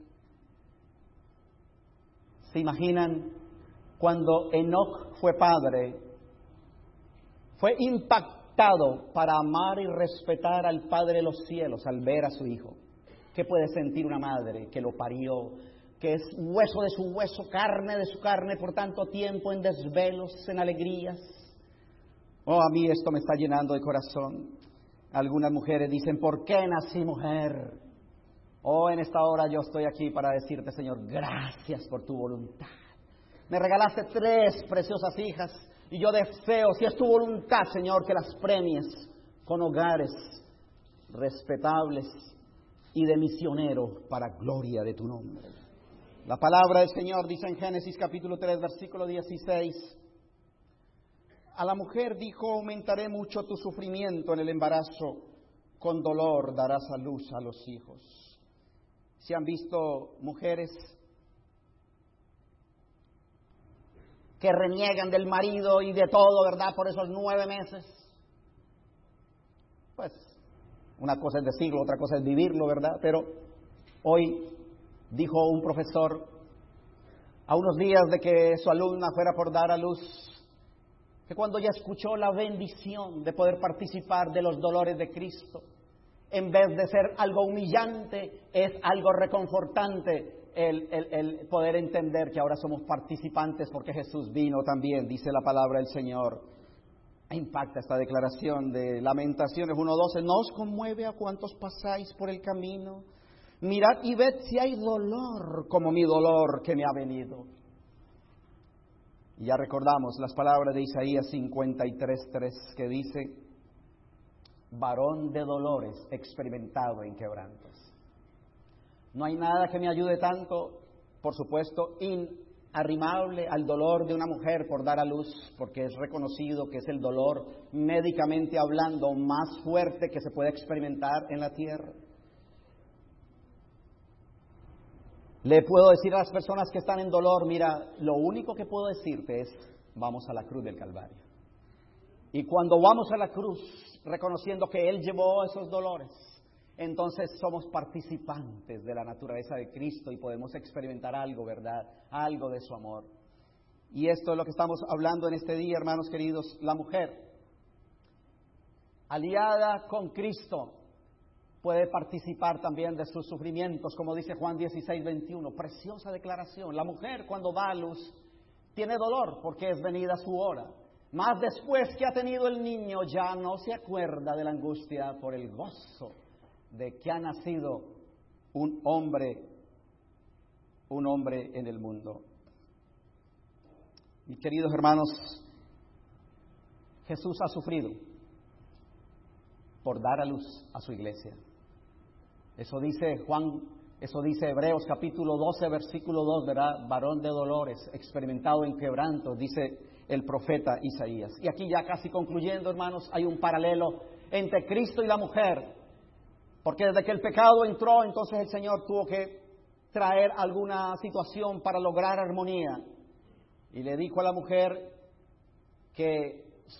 S2: ¿Se imaginan cuando Enoc fue padre? Fue impactado para amar y respetar al Padre de los cielos al ver a su hijo. ¿Qué puede sentir una madre que lo parió, que es hueso de su hueso, carne de su carne por tanto tiempo, en desvelos, en alegrías? Oh, a mí esto me está llenando de corazón. Algunas mujeres dicen, ¿por qué nací mujer? Oh, en esta hora yo estoy aquí para decirte, Señor, gracias por tu voluntad. Me regalaste 3 preciosas hijas y yo deseo, si es tu voluntad, Señor, que las premies con hogares respetables y de misioneros para gloria de tu nombre. La palabra del Señor dice en Génesis capítulo 3, versículo 16, a la mujer dijo, aumentaré mucho tu sufrimiento en el embarazo, con dolor darás a luz a los hijos. ¿Se han visto mujeres que reniegan del marido y de todo, verdad, por esos 9 meses? Pues una cosa es decirlo, otra cosa es vivirlo, ¿verdad? Pero hoy dijo un profesor, a unos días de que su alumna fuera por dar a luz, que cuando ya escuchó la bendición de poder participar de los dolores de Cristo, en vez de ser algo humillante, es algo reconfortante el poder entender que ahora somos participantes porque Jesús vino también, dice la palabra del Señor. Impacta esta declaración de Lamentaciones 1:12. ¿No os conmueve a cuantos pasáis por el camino? Mirad y ved si hay dolor como mi dolor que me ha venido. Y ya recordamos las palabras de Isaías 53:3 que dice, varón de dolores, experimentado en quebrantos. No hay nada que me ayude tanto, por supuesto, arrimable al dolor de una mujer por dar a luz, porque es reconocido que es el dolor, médicamente hablando, más fuerte que se puede experimentar en la tierra. Le puedo decir a las personas que están en dolor, mira, lo único que puedo decirte es, vamos a la cruz del Calvario. Y cuando vamos a la cruz, reconociendo que Él llevó esos dolores, entonces somos participantes de la naturaleza de Cristo y podemos experimentar algo, ¿verdad? Algo de su amor. Y esto es lo que estamos hablando en este día, hermanos queridos. La mujer, aliada con Cristo, puede participar también de sus sufrimientos, como dice Juan 16:21. Preciosa declaración. La mujer, cuando da a luz, tiene dolor porque es venida su hora. Mas después que ha tenido el niño, ya no se acuerda de la angustia por el gozo de que ha nacido un hombre en el mundo. Mis queridos hermanos, Jesús ha sufrido por dar a luz a su iglesia. Eso dice Hebreos capítulo 12, versículo 2, ¿verdad? Varón de dolores, experimentado en quebrantos, dice el profeta Isaías. Y aquí ya casi concluyendo, hermanos, hay un paralelo entre Cristo y la mujer, porque desde que el pecado entró, entonces el Señor tuvo que traer alguna situación para lograr armonía. Y le dijo a la mujer que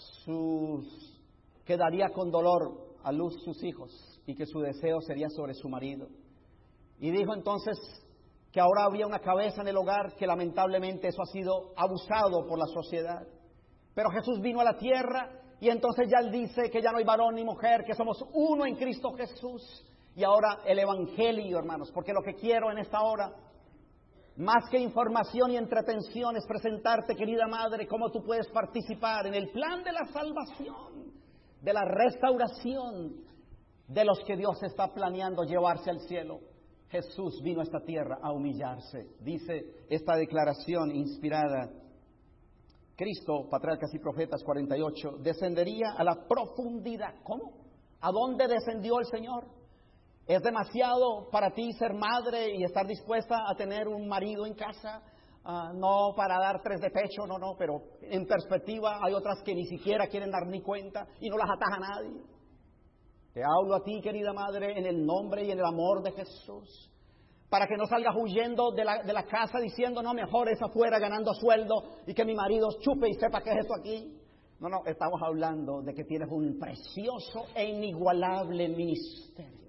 S2: daría con dolor a luz sus hijos y que su deseo sería sobre su marido. Y dijo entonces que ahora había una cabeza en el hogar, que lamentablemente eso ha sido abusado por la sociedad. Pero Jesús vino a la tierra y entonces ya Él dice que ya no hay varón ni mujer, que somos uno en Cristo Jesús. Y ahora el Evangelio, hermanos, porque lo que quiero en esta hora, más que información y entretención, es presentarte, querida madre, cómo tú puedes participar en el plan de la salvación, de la restauración de los que Dios está planeando llevarse al cielo. Jesús vino a esta tierra a humillarse. Dice esta declaración inspirada: Cristo, Patriarcas y Profetas 48, descendería a la profundidad. ¿Cómo? ¿A dónde descendió el Señor? ¿Es demasiado para ti ser madre y estar dispuesta a tener un marido en casa? No para dar 3 de pecho, no, pero en perspectiva hay otras que ni siquiera quieren dar ni cuenta y no las ataja nadie. Te hablo a ti, querida madre, en el nombre y en el amor de Jesús, para que no salgas huyendo de la casa diciendo, no, mejor es afuera ganando sueldo y que mi marido chupe y sepa qué es esto aquí. No, estamos hablando de que tienes un precioso e inigualable ministerio.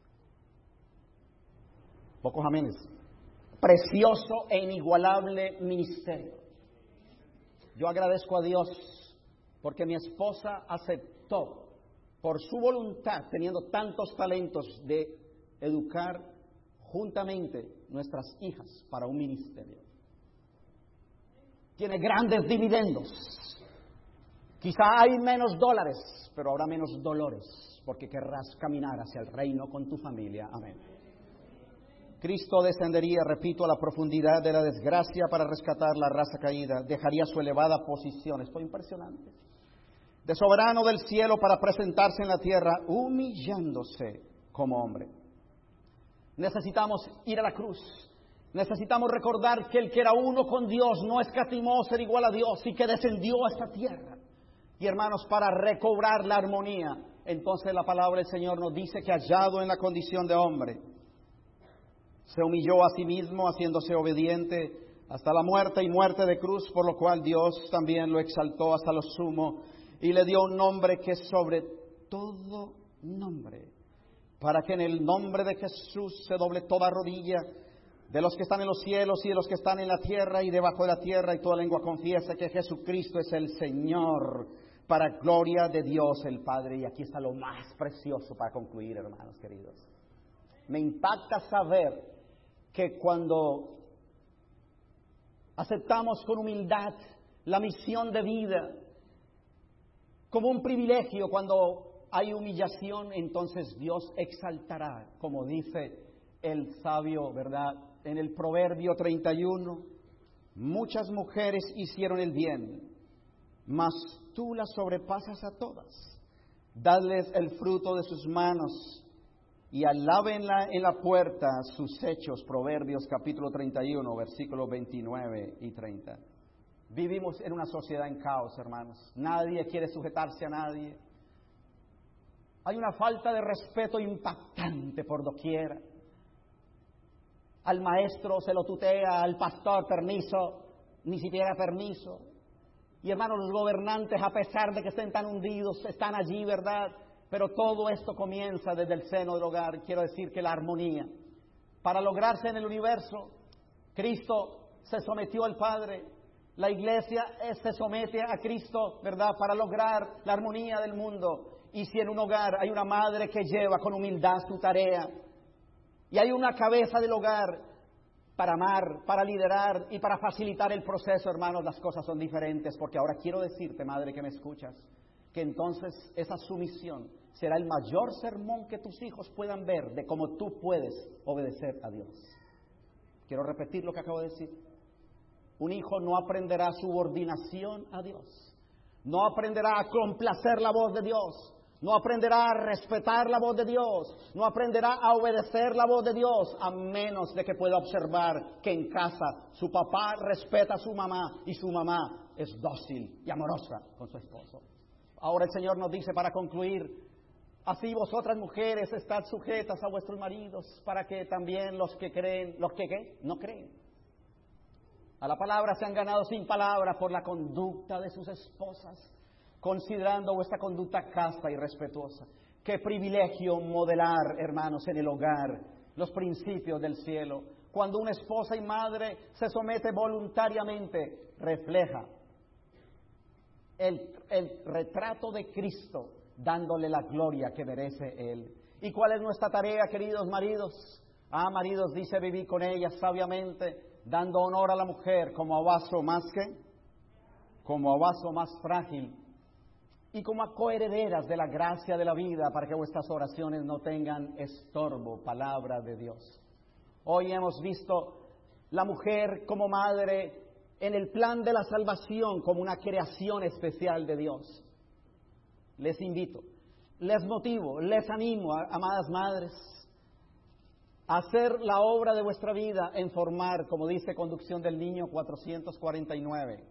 S2: Pocos amenes. Precioso e inigualable ministerio. Yo agradezco a Dios porque mi esposa aceptó, por su voluntad, teniendo tantos talentos, de educar juntamente nuestras hijas para un ministerio. Tiene grandes dividendos. Quizá hay menos dólares, pero habrá menos dolores, porque querrás caminar hacia el reino con tu familia. Amén. Cristo descendería, repito, a la profundidad de la desgracia para rescatar la raza caída. Dejaría su elevada posición. Esto es impresionante. De soberano del cielo para presentarse en la tierra, humillándose como hombre. Necesitamos ir a la cruz. Necesitamos recordar que el que era uno con Dios no escatimó ser igual a Dios y que descendió a esta tierra. Y hermanos, para recobrar la armonía, entonces la palabra del Señor nos dice que hallado en la condición de hombre, se humilló a sí mismo, haciéndose obediente hasta la muerte y muerte de cruz, por lo cual Dios también lo exaltó hasta lo sumo y le dio un nombre que es sobre todo nombre, para que en el nombre de Jesús se doble toda rodilla de los que están en los cielos y de los que están en la tierra y debajo de la tierra, y toda lengua confiesa que Jesucristo es el Señor, para gloria de Dios el Padre. Y aquí está lo más precioso para concluir, hermanos queridos. Me impacta saber que cuando aceptamos con humildad la misión de vida como un privilegio, cuando hay humillación, entonces Dios exaltará, como dice el sabio, ¿verdad? En el Proverbio 31, muchas mujeres hicieron el bien, mas tú las sobrepasas a todas. Dadles el fruto de sus manos y alábenla en la puerta sus hechos. Proverbios capítulo 31, versículos 29 y 30. Vivimos en una sociedad en caos, hermanos. Nadie quiere sujetarse a nadie. Hay una falta de respeto impactante por doquiera. Al maestro se lo tutea, al pastor permiso, ni siquiera permiso. Y hermanos, los gobernantes, a pesar de que estén tan hundidos, están allí, ¿verdad? Pero todo esto comienza desde el seno del hogar. Quiero decir que la armonía, para lograrse en el universo, Cristo se sometió al Padre. La iglesia se somete a Cristo, ¿verdad? Para lograr la armonía del mundo. Y si en un hogar hay una madre que lleva con humildad su tarea, y hay una cabeza del hogar para amar, para liderar y para facilitar el proceso, hermanos, las cosas son diferentes. Porque ahora quiero decirte, madre que me escuchas, que entonces esa sumisión será el mayor sermón que tus hijos puedan ver de cómo tú puedes obedecer a Dios. Quiero repetir lo que acabo de decir. Un hijo no aprenderá subordinación a Dios, no aprenderá a complacer la voz de Dios, no aprenderá a respetar la voz de Dios, no aprenderá a obedecer la voz de Dios, a menos de que pueda observar que en casa su papá respeta a su mamá y su mamá es dócil y amorosa con su esposo. Ahora el Señor nos dice para concluir: así vosotras mujeres estad sujetas a vuestros maridos, para que también los que creen, los que ¿qué? No creen, a la palabra se han ganado sin palabra por la conducta de sus esposas, considerando vuestra conducta casta y respetuosa. Qué privilegio modelar, hermanos, en el hogar los principios del cielo. Cuando una esposa y madre se somete voluntariamente, refleja el retrato de Cristo, dándole la gloria que merece Él. ¿Y cuál es nuestra tarea, queridos maridos? Maridos, dice, vivid con ellas sabiamente, dando honor a la mujer como a vaso más frágil, y como a coherederas de la gracia de la vida, para que vuestras oraciones no tengan estorbo. Palabra de Dios. Hoy hemos visto la mujer como madre en el plan de la salvación, como una creación especial de Dios. Les invito, les motivo, les animo, amadas madres, a hacer la obra de vuestra vida en formar, como dice Conducción del Niño 449,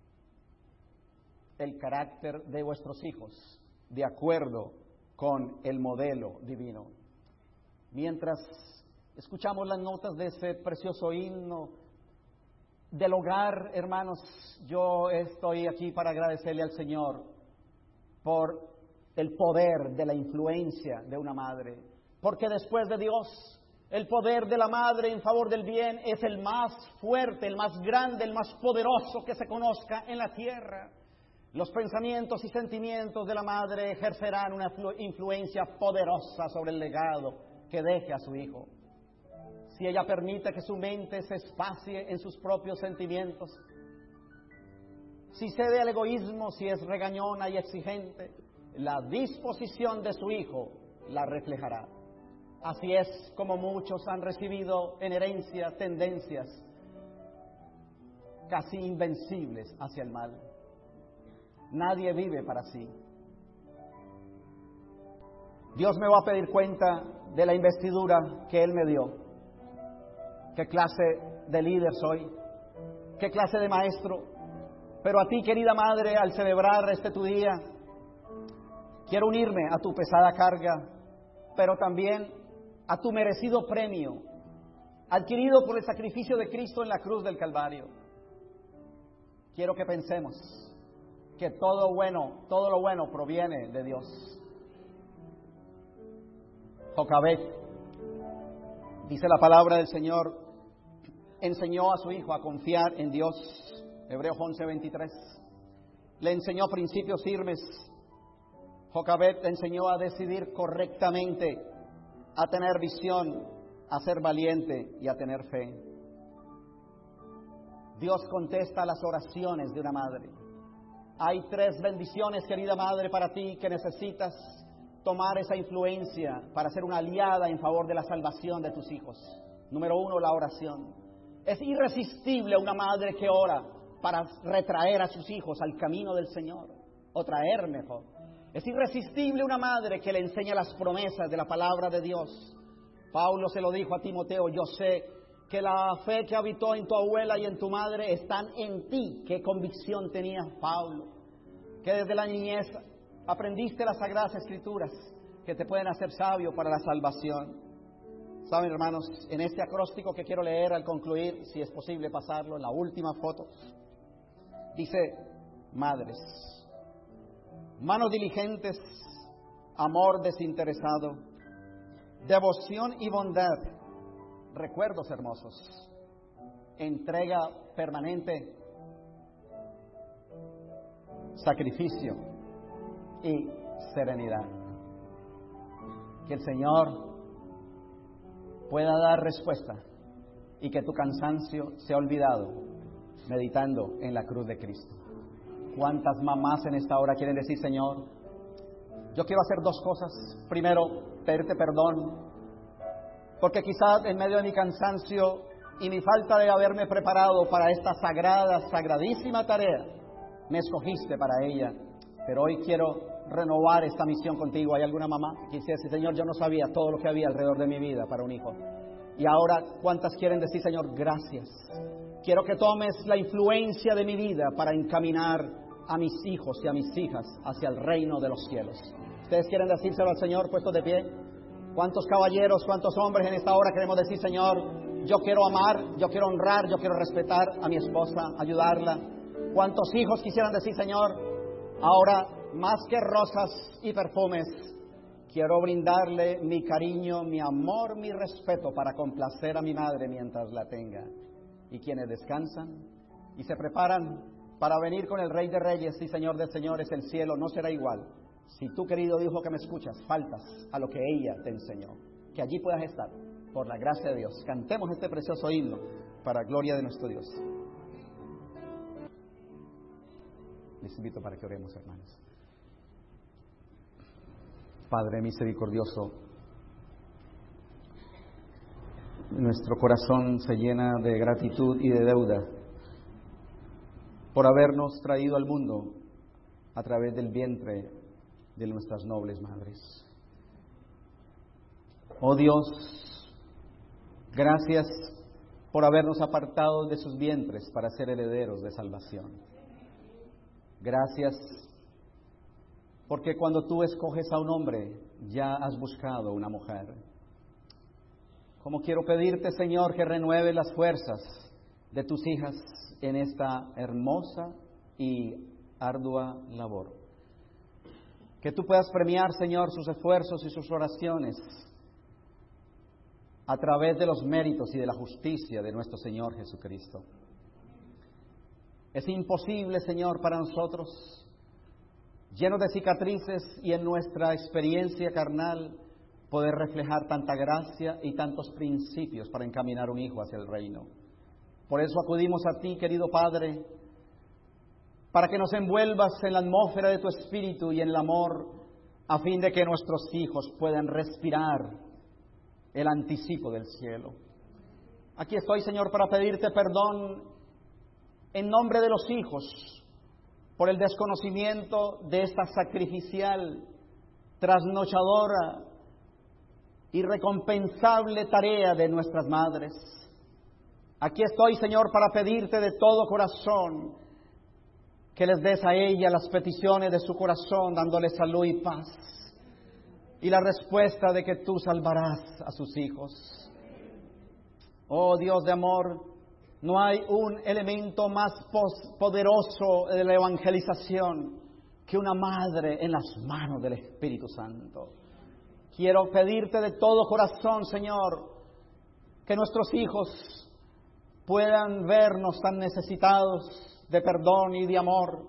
S2: el carácter de vuestros hijos, de acuerdo con el modelo divino. Mientras escuchamos las notas de ese precioso himno del hogar, hermanos, yo estoy aquí para agradecerle al Señor por el poder de la influencia de una madre, porque después de Dios, el poder de la madre en favor del bien es el más fuerte, el más grande, el más poderoso que se conozca en la tierra. Los pensamientos y sentimientos de la madre ejercerán una influencia poderosa sobre el legado que deje a su hijo. Si ella permite que su mente se espacie en sus propios sentimientos, si cede al egoísmo, si es regañona y exigente, la disposición de su hijo la reflejará. Así es como muchos han recibido en herencia tendencias casi invencibles hacia el mal. Nadie vive para sí. Dios me va a pedir cuenta de la investidura que Él me dio. ¿Qué clase de líder soy? ¿Qué clase de maestro? Pero a ti, querida madre, al celebrar tu día, quiero unirme a tu pesada carga, pero también a tu merecido premio, adquirido por el sacrificio de Cristo en la cruz del Calvario. Quiero que pensemos que todo lo bueno proviene de Dios. Jocabed, dice la palabra del Señor, enseñó a su hijo a confiar en Dios. Hebreos 11:23. Le enseñó principios firmes. Jocabed le enseñó a decidir correctamente, a tener visión, a ser valiente y a tener fe. Dios contesta las oraciones de una madre. Hay 3 bendiciones, querida madre, para ti que necesitas tomar esa influencia para ser una aliada en favor de la salvación de tus hijos. Número 1, la oración. Es irresistible una madre que ora para retraer a sus hijos al camino del Señor, o traer mejor. Es irresistible una madre que le enseña las promesas de la palabra de Dios. Pablo se lo dijo a Timoteo: yo sé que la fe que habitó en tu abuela y en tu madre están en ti. ¿Qué convicción tenía Pablo? Que desde la niñez aprendiste las Sagradas Escrituras que te pueden hacer sabio para la salvación. Saben, hermanos, en este acróstico que quiero leer al concluir, si es posible pasarlo, en la última foto, dice: madres, manos diligentes, amor desinteresado, devoción y bondad, recuerdos hermosos, entrega permanente, sacrificio y serenidad. Que el Señor pueda dar respuesta y que tu cansancio sea olvidado meditando en la cruz de Cristo. ¿Cuántas mamás en esta hora quieren decir: Señor, yo quiero hacer 2 cosas? Primero, pedirte perdón, porque quizás en medio de mi cansancio y mi falta de haberme preparado para esta sagradísima tarea, me escogiste para ella, pero hoy quiero renovar esta misión contigo. ¿Hay alguna mamá que quisiera decir: Señor, yo no sabía todo lo que había alrededor de mi vida para un hijo? Y ahora, ¿cuántas quieren decir: Señor, gracias Quiero que tomes la influencia de mi vida para encaminar a mis hijos y a mis hijas hacia el reino de los cielos. ¿Ustedes quieren decírselo al Señor puestos de pie? ¿Cuántos caballeros, cuántos hombres en esta hora queremos decir, Señor, yo quiero amar, yo quiero honrar, yo quiero respetar a mi esposa, ayudarla? ¿Cuántos hijos quisieran decir, Señor, ahora más que rosas y perfumes, quiero brindarle mi cariño, mi amor, mi respeto para complacer a mi madre mientras la tenga? Y quienes descansan y se preparan para venir con el Rey de Reyes y Señor de Señores, el cielo no será igual si tú, querido hijo que me escuchas, faltas a lo que ella te enseñó. Que allí puedas estar, por la gracia de Dios. Cantemos este precioso himno para gloria de nuestro Dios. Les invito para que oremos, hermanos. Padre misericordioso, nuestro corazón se llena de gratitud y de deuda por habernos traído al mundo a través del vientre de nuestras nobles madres. Oh Dios, gracias por habernos apartado de sus vientres para ser herederos de salvación. Gracias porque cuando tú escoges a un hombre, ya has buscado una mujer. Como quiero pedirte, Señor, que renueve las fuerzas de tus hijas en esta hermosa y ardua labor. Que tú puedas premiar, Señor, sus esfuerzos y sus oraciones a través de los méritos y de la justicia de nuestro Señor Jesucristo. Es imposible, Señor, para nosotros, llenos de cicatrices y en nuestra experiencia carnal, poder reflejar tanta gracia y tantos principios para encaminar un hijo hacia el reino. Por eso acudimos a ti, querido Padre, para que nos envuelvas en la atmósfera de tu Espíritu y en el amor, a fin de que nuestros hijos puedan respirar el anticipo del cielo. Aquí estoy, Señor, para pedirte perdón en nombre de los hijos por el desconocimiento de esta sacrificial, trasnochadora y recompensable tarea de nuestras madres. Aquí estoy, Señor, para pedirte de todo corazón que les des a ella las peticiones de su corazón, dándole salud y paz, y la respuesta de que tú salvarás a sus hijos. Oh Dios de amor, no hay un elemento más poderoso de la evangelización que una madre en las manos del Espíritu Santo. Quiero pedirte de todo corazón, Señor, que nuestros hijos puedan vernos tan necesitados de perdón y de amor,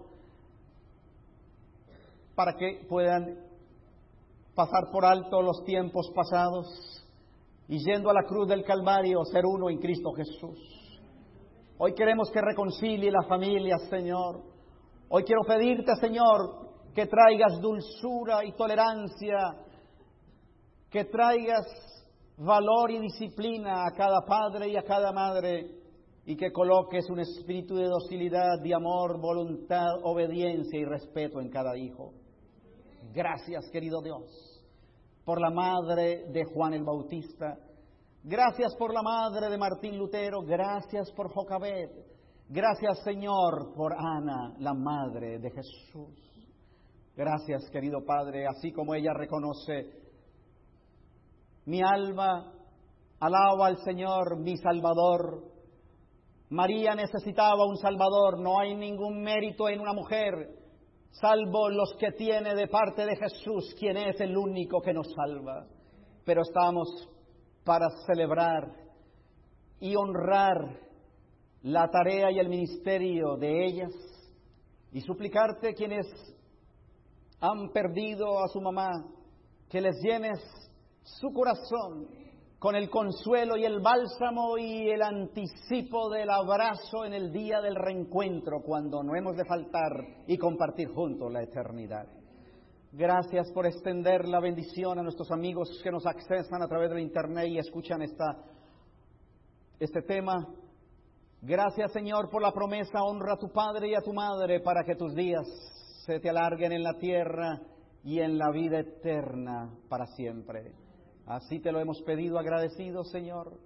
S2: para que puedan pasar por alto los tiempos pasados y yendo a la cruz del Calvario ser uno en Cristo Jesús. Hoy queremos que reconcilie la familia, Señor. Hoy quiero pedirte, Señor, que traigas dulzura y tolerancia, que traigas valor y disciplina a cada padre y a cada madre, y que coloques un espíritu de docilidad, de amor, voluntad, obediencia y respeto en cada hijo. Gracias, querido Dios, por la madre de Juan el Bautista. Gracias por la madre de Martín Lutero. Gracias por Jocabed. Gracias, Señor, por Ana, la madre de Jesús. Gracias, querido Padre, así como ella reconoce: mi alma alaba al Señor, mi Salvador. María necesitaba un Salvador. No hay ningún mérito en una mujer, salvo los que tiene de parte de Jesús, quien es el único que nos salva. Pero estamos para celebrar y honrar la tarea y el ministerio de ellas, y suplicarte, quienes han perdido a su mamá, que les llenes su corazón con el consuelo y el bálsamo y el anticipo del abrazo en el día del reencuentro, cuando no hemos de faltar y compartir juntos la eternidad. Gracias por extender la bendición a nuestros amigos que nos accesan a través del internet y escuchan este tema. Gracias, Señor, por la promesa: honra a tu padre y a tu madre para que tus días se te alarguen en la tierra y en la vida eterna para siempre. Así te lo hemos pedido agradecidos, Señor,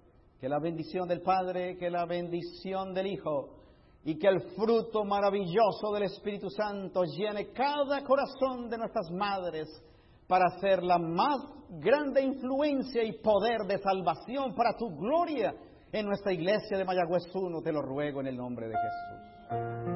S2: Que la bendición del Padre, que la bendición del Hijo y que el fruto maravilloso del Espíritu Santo llene cada corazón de nuestras madres para ser la más grande influencia y poder de salvación para tu gloria en nuestra iglesia de Mayagüez 1. Te lo ruego en el nombre de Jesús.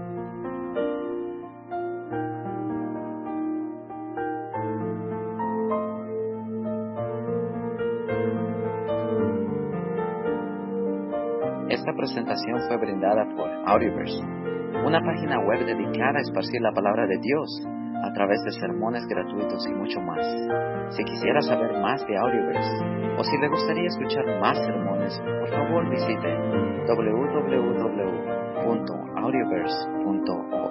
S3: Esta presentación fue brindada por Audioverse, una página web dedicada a esparcir la palabra de Dios a través de sermones gratuitos y mucho más. Si quisiera saber más de Audioverse o si le gustaría escuchar más sermones, por favor visite www.audioverse.org.